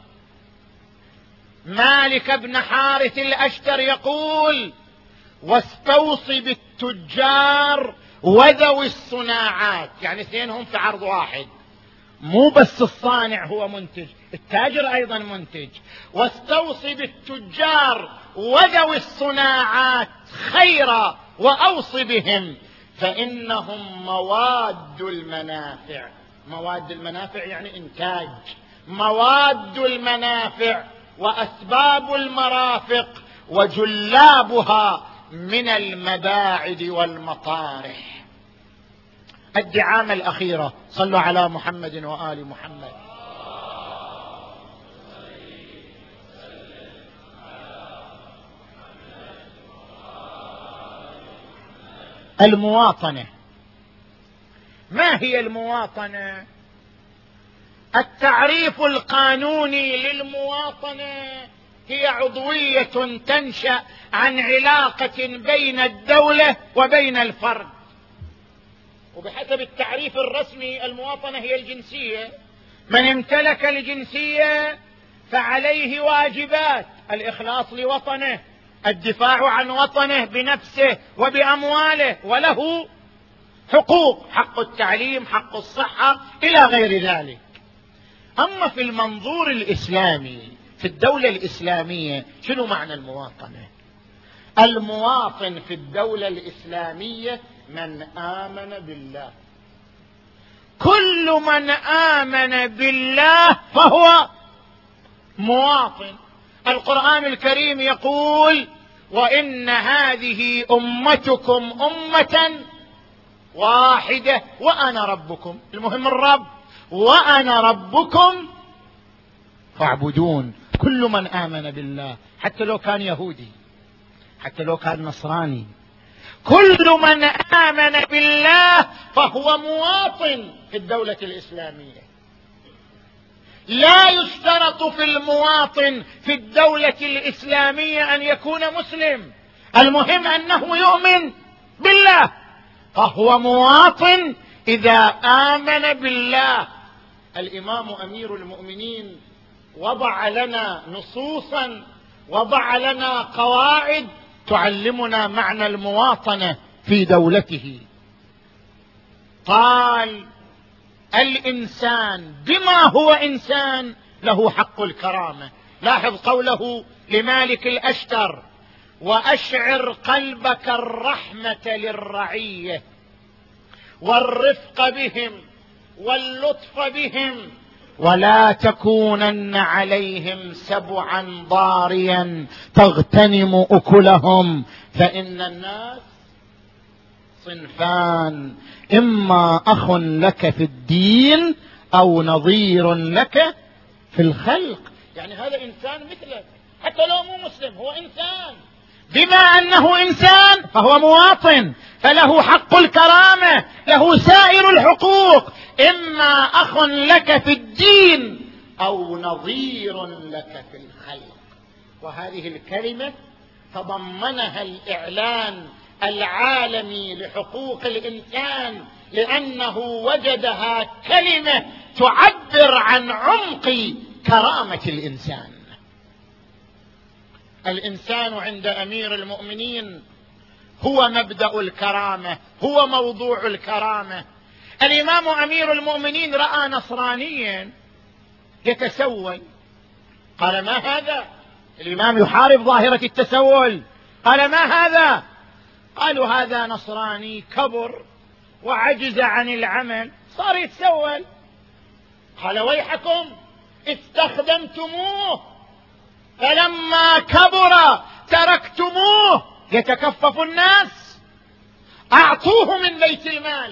مالك بن حارث الأشتر يقول واستوصي بالتجار وذوي الصناعات، يعني اثنينهم في عرض واحد، مو بس الصانع هو منتج، التاجر أيضا منتج. واستوصي بالتجار وذوي الصناعات خيرا وأوصي بهم فإنهم مواد المنافع. مواد المنافع يعني إنتاج، مواد المنافع وأسباب المرافق وجلابها من المباعد والمطارح. الدعامة الأخيرة، صلوا على محمد وآل محمد. المواطنة. ما هي المواطنة؟ التعريف القانوني للمواطنة هي عضوية تنشأ عن علاقة بين الدولة وبين الفرد. وبحسب التعريف الرسمي المواطنة هي الجنسية. من امتلك الجنسية فعليه واجبات: الإخلاص لوطنه، الدفاع عن وطنه بنفسه وبأمواله، وله حقوق: حق التعليم، حق الصحة، إلى غير ذلك. أما في المنظور الإسلامي في الدولة الإسلامية شنو معنى المواطنة؟ المواطن في الدولة الإسلامية من آمن بالله. كل من آمن بالله فهو مواطن. القرآن الكريم يقول: وإن هذه أمتكم أمة واحدة وأنا ربكم. المهم الرب، وأنا ربكم فاعبدون. كل من آمن بالله، حتى لو كان يهودي، حتى لو كان نصراني، كل من آمن بالله فهو مواطن في الدولة الإسلامية. لا يشترط في المواطن في الدولة الإسلامية أن يكون مسلم، المهم أنه يؤمن بالله، فهو مواطن إذا آمن بالله. الإمام أمير المؤمنين وضع لنا نصوصا، وضع لنا قواعد تعلمنا معنى المواطنة في دولته. قال: الإنسان بما هو إنسان له حق الكرامة. لاحظ قوله لمالك الأشتر: وأشعر قلبك الرحمة للرعية والرفق بهم واللطف بهم، ولا تكونن عليهم سبعا ضاريا تغتنم أكلهم، فإن الناس صنفان: إما أخ لك في الدين أو نظير لك في الخلق. يعني هذا إنسان مثلك حتى لو مو مسلم، هو إنسان. بما أنه إنسان فهو مواطن، فله حق الكرامة، له سائر الحقوق: إما أخ لك في الدين أو نظير لك في الخلق. وهذه الكلمة تضمنها الإعلان العالمي لحقوق الإنسان، لأنه وجدها كلمة تعبر عن عمق كرامة الإنسان. الإنسان عند أمير المؤمنين هو مبدأ الكرامة، هو موضوع الكرامة. الإمام أمير المؤمنين رأى نصرانيا يتسول، قال: ما هذا؟ الإمام يحارب ظاهرة التسول. قال: ما هذا؟ قالوا: هذا نصراني كبر وعجز عن العمل، صار يتسول. قال: ويحكم استخدمتموه، فلما كبر تركتموه يتكفف الناس، أعطوه من بيت المال.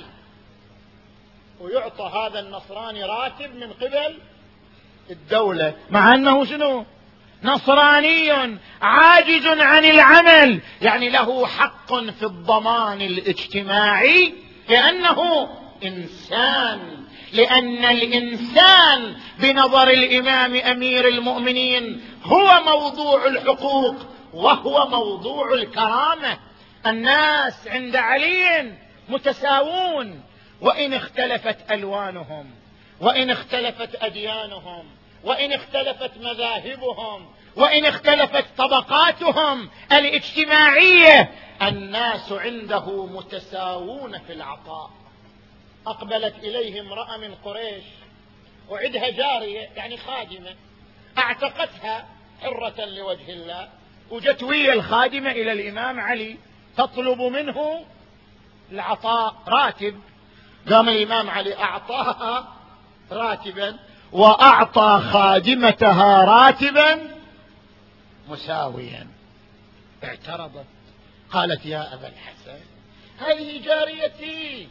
ويعطى هذا النصراني راتب من قبل الدولة، مع أنه شنو؟ نصراني عاجز عن العمل، يعني له حق في الضمان الاجتماعي لأنه إنسان. لأن الإنسان بنظر الإمام أمير المؤمنين هو موضوع الحقوق وهو موضوع الكرامة. الناس عند علي متساوون، وإن اختلفت ألوانهم، وإن اختلفت أديانهم، وإن اختلفت مذاهبهم، وإن اختلفت طبقاتهم الاجتماعية، الناس عنده متساوون في العطاء. أقبلت إليه امرأة من قريش وعدها جارية يعني خادمة، اعتقتها حرة لوجه الله، وجت ويا الخادمة إلى الإمام علي تطلب منه العطاء راتب. قام الإمام علي أعطاها راتبا وأعطى خادمتها راتبا مساويا. اعترضت، قالت: يا أبا الحسن، هذه جاريتي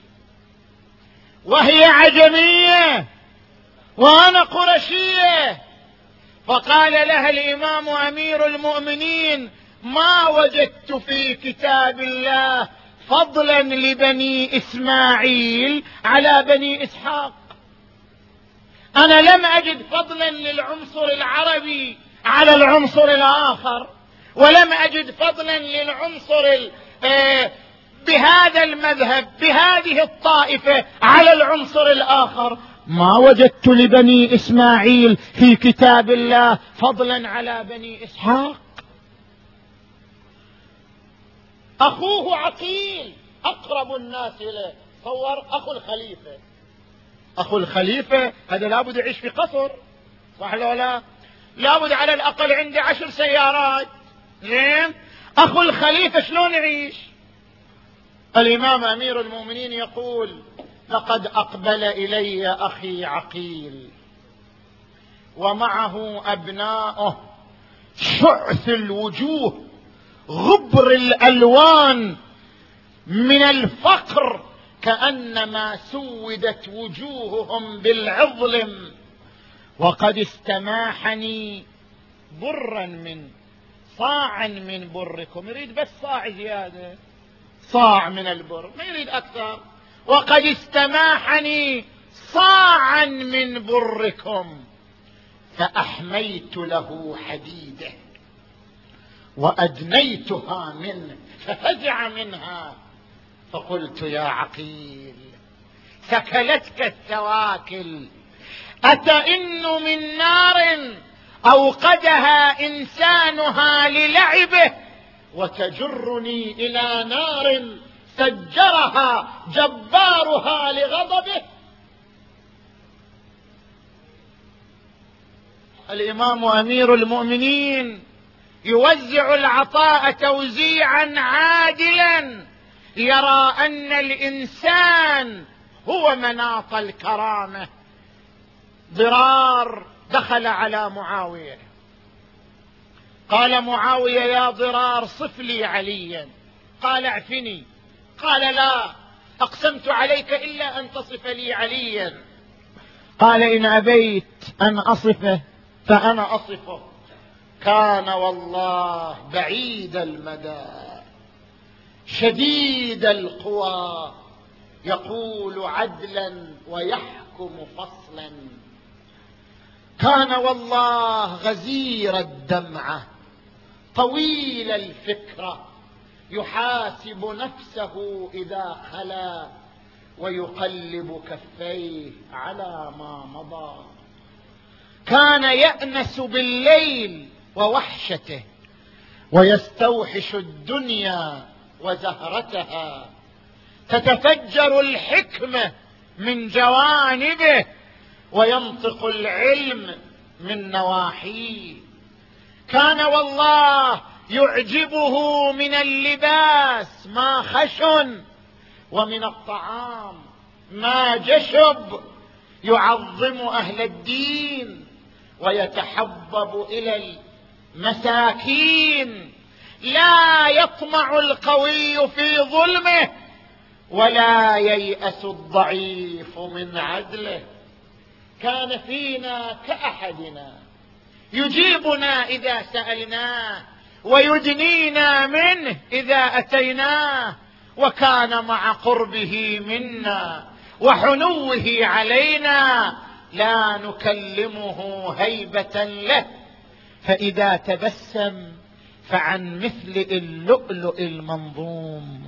وهي عجمية وأنا قرشية. فقال لها الإمام أمير المؤمنين: ما وجدت في كتاب الله فضلا لبني إسماعيل على بني إسحاق. أنا لم أجد فضلا للعنصر العربي على العنصر الآخر، ولم أجد فضلا للعنصر بهذا المذهب بهذه الطائفة على العنصر الآخر. ما وجدت لبني إسماعيل في كتاب الله فضلا على بني إسحاق. أخوه عقيل أقرب الناس إليه، تصور أخو الخليفة، أخو الخليفة هذا لابد يعيش في قصر، صح ولا لا؟ لابد على الأقل عنده عشر سيارات، زين؟ أخو الخليفة شلون يعيش؟ الإمام أمير المؤمنين يقول: لقد أقبل إلي أخي عقيل ومعه أبناؤه شعث الوجوه غبر الألوان من الفقر، كأنما سودت وجوههم بالعظلم، وقد استماحني برا من صاعا من بركم. يريد بس صاع زيادة، صاع من البر، ما يريد أكثر. وقد استماحني صاعا من بركم، فأحميت له حديده وأدنيتها منه ففزع منها، فقلت: يا عقيل ثكلتك الثواكل، أتئن من نار أوقدها إنسانها للعبه، وتجرني إلى نار سجرها جبارها لغضبه. الإمام أمير المؤمنين يوزع العطاء توزيعا عادلا، يرى أن الإنسان هو مناط الكرامة. ضرار دخل على معاوية، قال معاوية: يا ضرار صف لي عليا. قال: اعفني. قال: لا، أقسمت عليك إلا أن تصف لي عليا. قال: إن أبيت أن أصفه فأنا أصفه. كان والله بعيد المدى شديد القوى، يقول عدلا ويحكم فصلا. كان والله غزير الدمعة طويل الفكرة، يحاسب نفسه إذا خلا ويقلب كفيه على ما مضى. كان يأنس بالليل ووحشته، ويستوحش الدنيا وزهرتها، تتفجر الحكمة من جوانبه، وينطق العلم من نواحيه. كان والله يعجبه من اللباس ما خشن، ومن الطعام ما جشب، يعظم أهل الدين ويتحبب إلى المساكين، لا يطمع القوي في ظلمه ولا ييأس الضعيف من عدله. كان فينا كأحدنا، يجيبنا إذا سألناه ويدنينا منه إذا أتيناه، وكان مع قربه منا وحنوه علينا لا نكلمه هيبة له، فإذا تبسم فعن مثل اللؤلؤ المنظوم.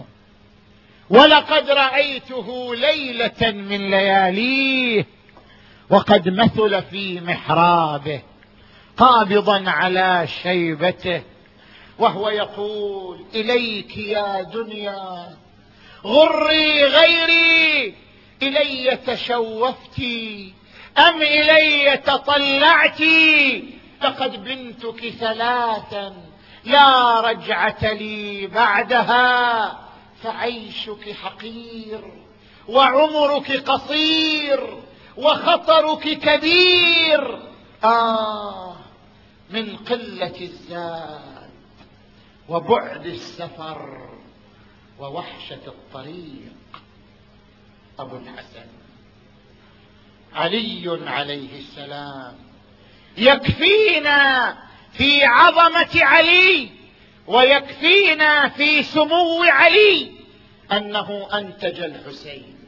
ولقد رأيته ليلة من لياليه وقد مثل في محرابه قابضا على شيبته، وهو يقول: إليك يا دنيا غري غيري، إلي تشوفت أم إلي تطلعت؟ لقد بنتك ثلاثا لا رجعة لي بعدها، فعيشك حقير وعمرك قصير وخطرك كبير. آه من قلة الزاد وبعد السفر ووحشة الطريق. أبو الحسن علي عليه السلام يكفينا في عظمة علي ويكفينا في سمو علي أنه أنتج الحسين.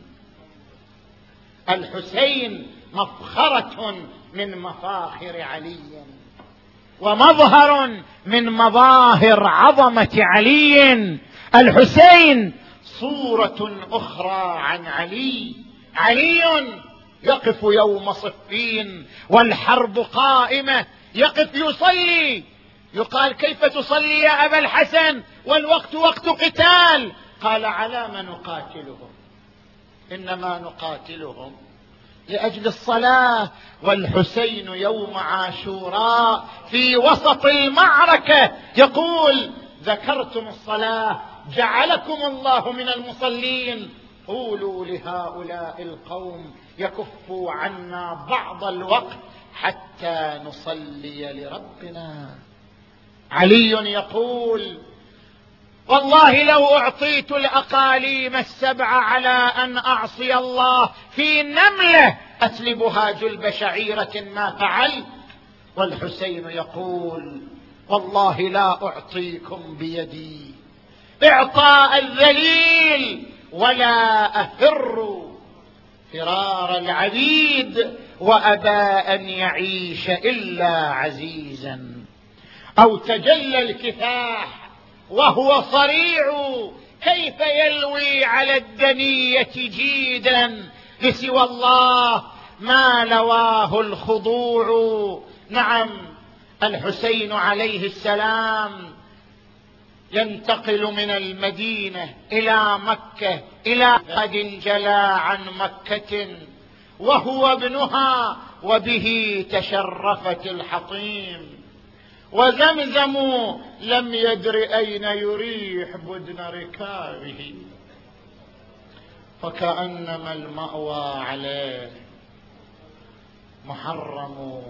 الحسين مفخرة من مفاخر علي، ومظهر من مظاهر عظمة علي. الحسين صورة أخرى عن علي. علي يقف يوم صفين والحرب قائمة، يقف يصلي. يقال: كيف تصلي يا أبا الحسن والوقت وقت قتال؟ قال: على ما نقاتلهم؟ إنما نقاتلهم لأجل الصلاة. والحسين يوم عاشوراء في وسط المعركة يقول: ذكرتم الصلاة جعلكم الله من المصلين، قولوا لهؤلاء القوم يكفوا عنا بعض الوقت حتى نصلي لربنا. علي يقول: والله لو أعطيت الأقاليم السبع على أن أعصي الله في نملة أسلبها جلب شعيرة ما فعلت. والحسين يقول: والله لا أعطيكم بيدي إعطاء الذليل، ولا أفر فرار العبيد، وأبى أن يعيش إلا عزيزا. أو تجلى الكفاح وهو صريع، كيف يلوي على الدنية جيدا لسوى الله ما لواه الخضوع. نعم، الحسين عليه السلام ينتقل من المدينة إلى مكة، إلى قد انجلى عن مكة وهو ابنها، وبه تشرفت الحطيم. وزمزم لم يدر أين يريح بدن ركابه، فكأنما المأوى عليه محرم.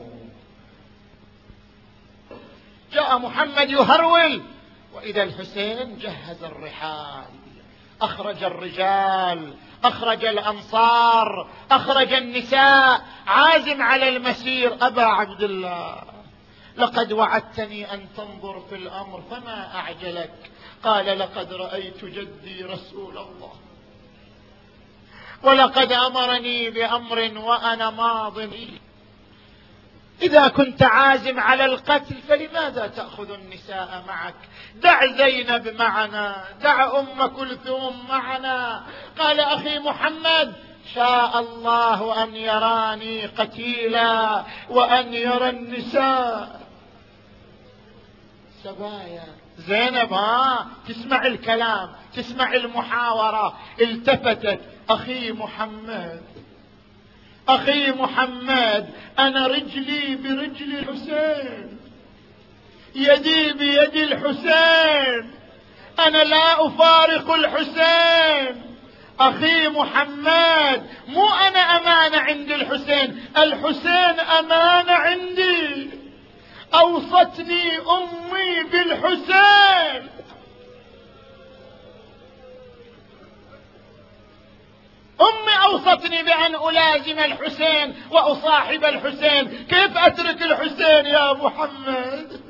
جاء محمد يهرول، وإذا الحسين جهز الرحال، أخرج الرجال، أخرج الأنصار، أخرج النساء، عازم على المسير. أبا عبد الله، لقد وعدتني أن تنظر في الأمر، فما أعجلك؟ قال: لقد رأيت جدي رسول الله، ولقد أمرني بأمر وأنا ماض. إذا كنت عازم على القتل فلماذا تأخذ النساء معك؟ دع زينب معنا، دع أم كلثوم معنا. قال: أخي محمد، شاء الله أن يراني قتيلا وأن يرى النساء سبايا. زينب ها تسمع الكلام، تسمع المحاورة، التفتت: أخي محمد، أخي محمد، أنا رجلي برجل الحسين، يدي بيد الحسين، أنا لا أفارق الحسين. أخي محمد، مو أنا أمانة عند الحسين، الحسين أمانة عندي. أوصتني أمي بالحسين، أمي أوصتني بأن ألازم الحسين وأصاحب الحسين، كيف أترك الحسين يا محمد؟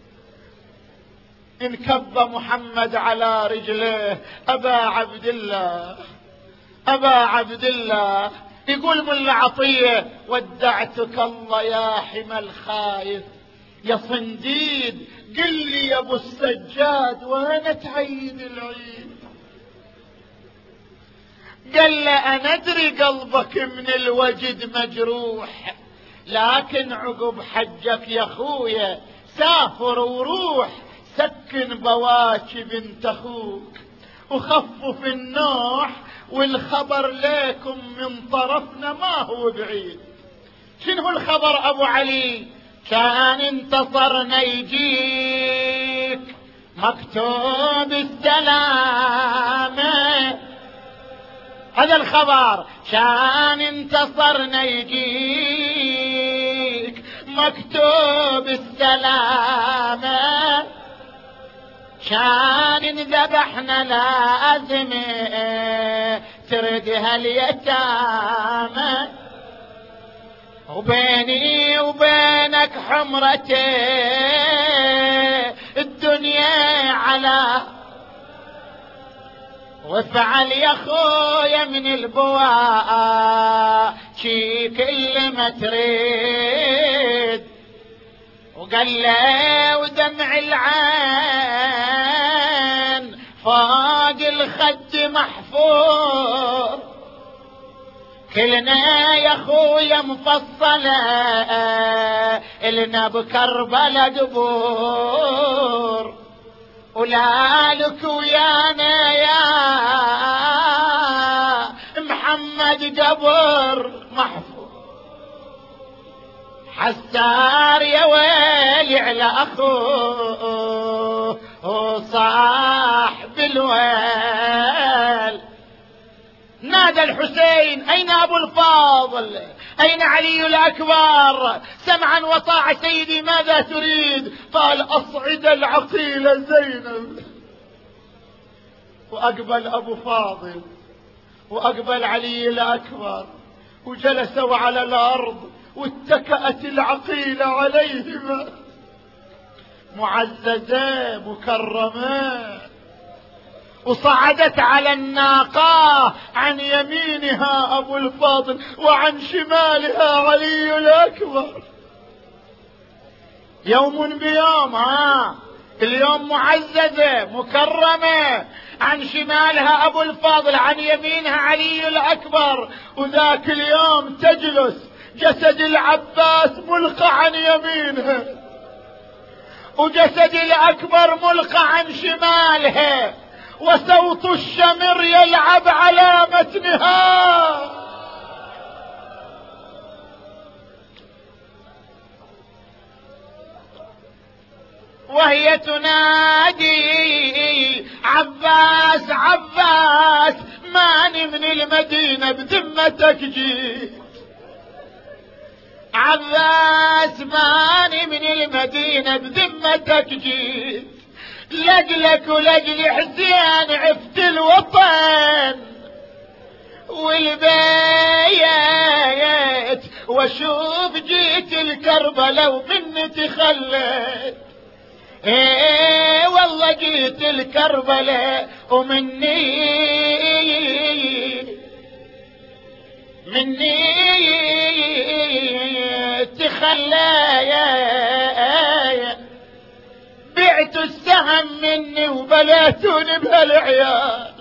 انكب محمد على رجليه: أبا عبد الله، أبا عبد الله. يقول ملا عطية: ودعتك الله يا حمى الخايف، يا صنديد، قل لي يا ابو السجاد وين تعيد العيد؟ قال له: أنا أدري قلبك من الوجد مجروح، لكن عقب حجك يا خويا سافر وروح، سكن بواكي بنت أخوك وخفف النوح، والخبر ليكم من طرفنا ما هو بعيد. شنو الخبر أبو علي؟ كان انتصرنا يجيك مكتوب السلامة، هذا الخبر. كان انتصرنا يجيك مكتوب السلامة، كان انذبحنا لازم تردها اليتامى، وبيني وبينك حمرتي الدنيا على وافعل يا خويا من البواء شي كل ما تريد. وقال له ودمع العين فوق الخد محفور، كلنا يا خويا مفصلة إلنا بكربلة دبور، ولا لك ويانا يا محمد قبر محفور. حسار يا ويلي على أخوه وصاحب الويل. نادى الحسين أين أبو الفاضل؟ أين علي الأكبر؟ سمعا وطاعة سيدي ماذا تريد؟ قال أصعد العقيل زينب. وأقبل أبو فاضل وأقبل علي الأكبر وجلسوا على الأرض واتكأت العقيلة عليهما معززة مكرمة، وصعدت على الناقة عن يمينها أبو الفاضل وعن شمالها علي الأكبر. يوم بيوم، ها اليوم معززة مكرمة، عن شمالها أبو الفاضل عن يمينها علي الأكبر، وذاك اليوم تجلس جسد العباس ملقى عن يمينها وجسد الأكبر ملقى عن شمالها، وصوت الشمر يلعب على متنها. وهي تنادي عباس عباس ماني من المدينة بذمتك جيت، عباس ماني من المدينة بذمتك جيت، لجلك ولجل حسين عفت الوطن والبيت، واشوف جيت الكربلة ومني تخلت. ايه والله جيت الكربلة ومني مني تخلى، بعت السهم مني وبلاتوني بهالعيال.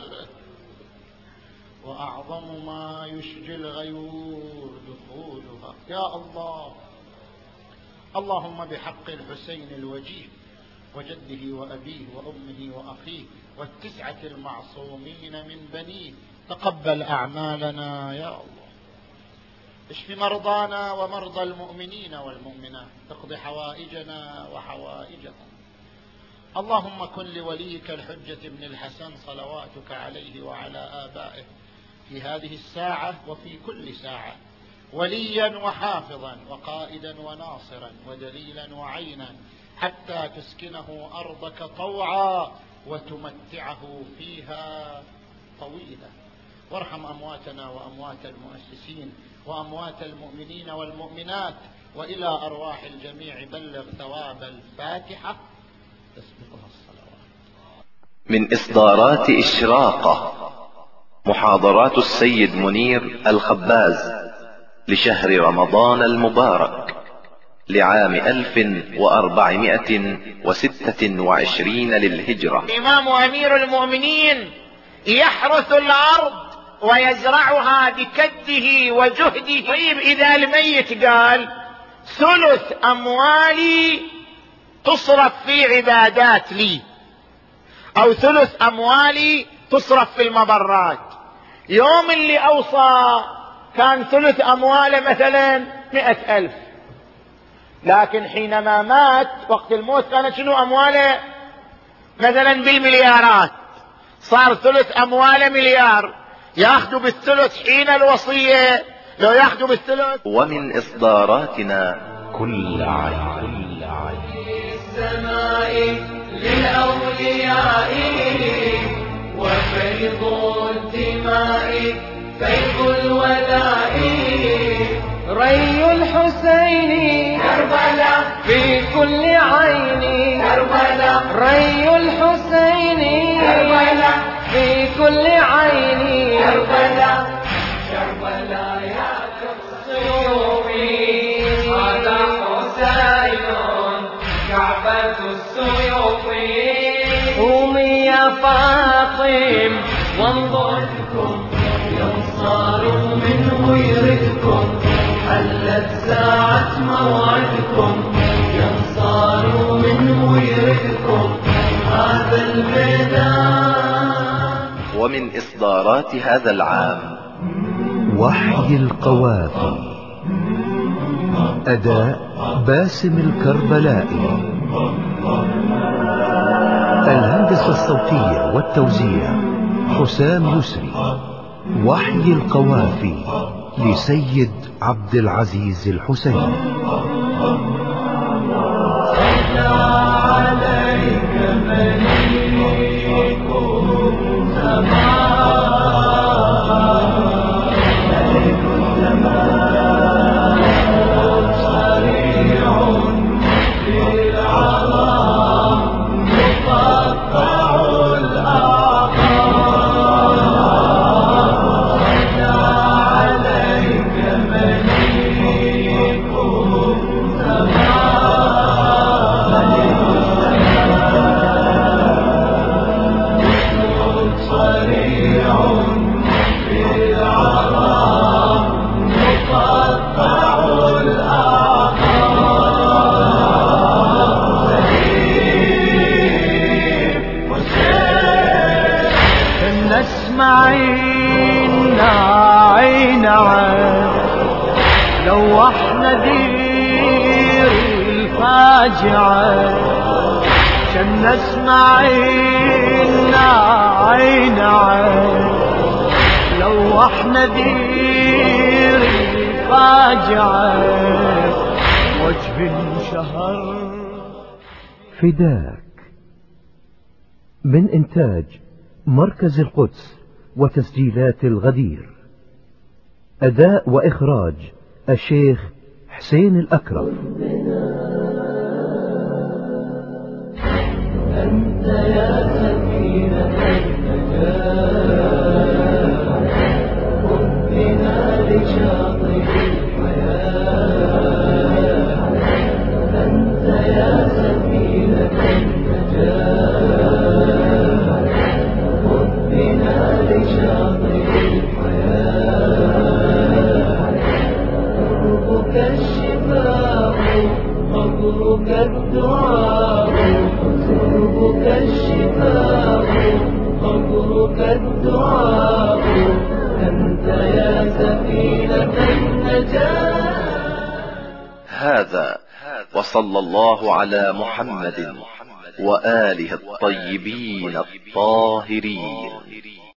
وأعظم ما يشجي الغيور دخولها. يا الله، اللهم بحق الحسين الوجيه وجده وأبيه وأمه وأخيه والتسعة المعصومين من بنيه تقبل أعمالنا يا الله. اشف مرضانا ومرضى المؤمنين والمؤمنات، اقض حوائجنا وحوائجهم. اللهم كن لوليك الحجة بن الحسن صلواتك عليه وعلى آبائه في هذه الساعة وفي كل ساعة وليا وحافظا وقائدا وناصرا ودليلا وعينا، حتى تسكنه أرضك طوعا وتمتعه فيها طويلا. وارحم أمواتنا وأموات المؤسسين وأموات المؤمنين والمؤمنات، وإلى أرواح الجميع بلغ ثواب الفاتحة تسبقها الصلوات. من إصدارات إشراقة محاضرات السيد منير الخباز لشهر رمضان المبارك لعام ألف وأربعمائة وستة وعشرين للهجرة. إمام أمير المؤمنين يحرث الأرض ويزرعها بكده وجهده. طيب إذا الميت قال ثلث أموالي تصرف في عبادات لي، أو ثلث أموالي تصرف في المبرات، يوم اللي أوصى كان ثلث أمواله مثلا مئة ألف، لكن حينما مات وقت الموت كانت شنو أمواله مثلا بالمليارات، صار ثلث أمواله مليار، ياخذوا بالثلث حين الوصية لو ياخذوا بالثلث. ومن إصداراتنا كل عين كل عين السماء للأولياء وفيض الدماء فيض الولاء، ري الحسين كربلاء في كل عين، كربلاء ري الحسين كربلاء في كل كل عيني كربلاء كربلاء يا السيوف هذا حسين كعبة السيوف قومي يا فاطم وانظركم ينصار منه يردكم حلت ساعة موعدكم ينصار منه يردكم هذا الميدان. ومن إصدارات هذا العام وحي القوافي، أداء باسم الكربلائي، الهندسة الصوتية والتوزيع حسام يسري. وحي القوافي لسيد عبد العزيز الحسين. اسمعينا عين عين لوحنا دير الفاجعة كان نسمعينا عين عين لوحنا دير الفاجعة وجه شهر فداك، من إنتاج مركز القدس وتسجيلات الغدير. أداء وإخراج الشيخ حسين الأكرم. أنت يا سفينة النجاة خذنا لشاطئ الحياة. أنت يا سفينة النجاة خذنا لشاطئ الحياة. قربك الشفاء مبروك الدعاء قربك الشفاء مبروك الدعاء. أنت يا سفينة النجاة. هذا وصلى الله على محمد وآله الطيبين الطاهرين.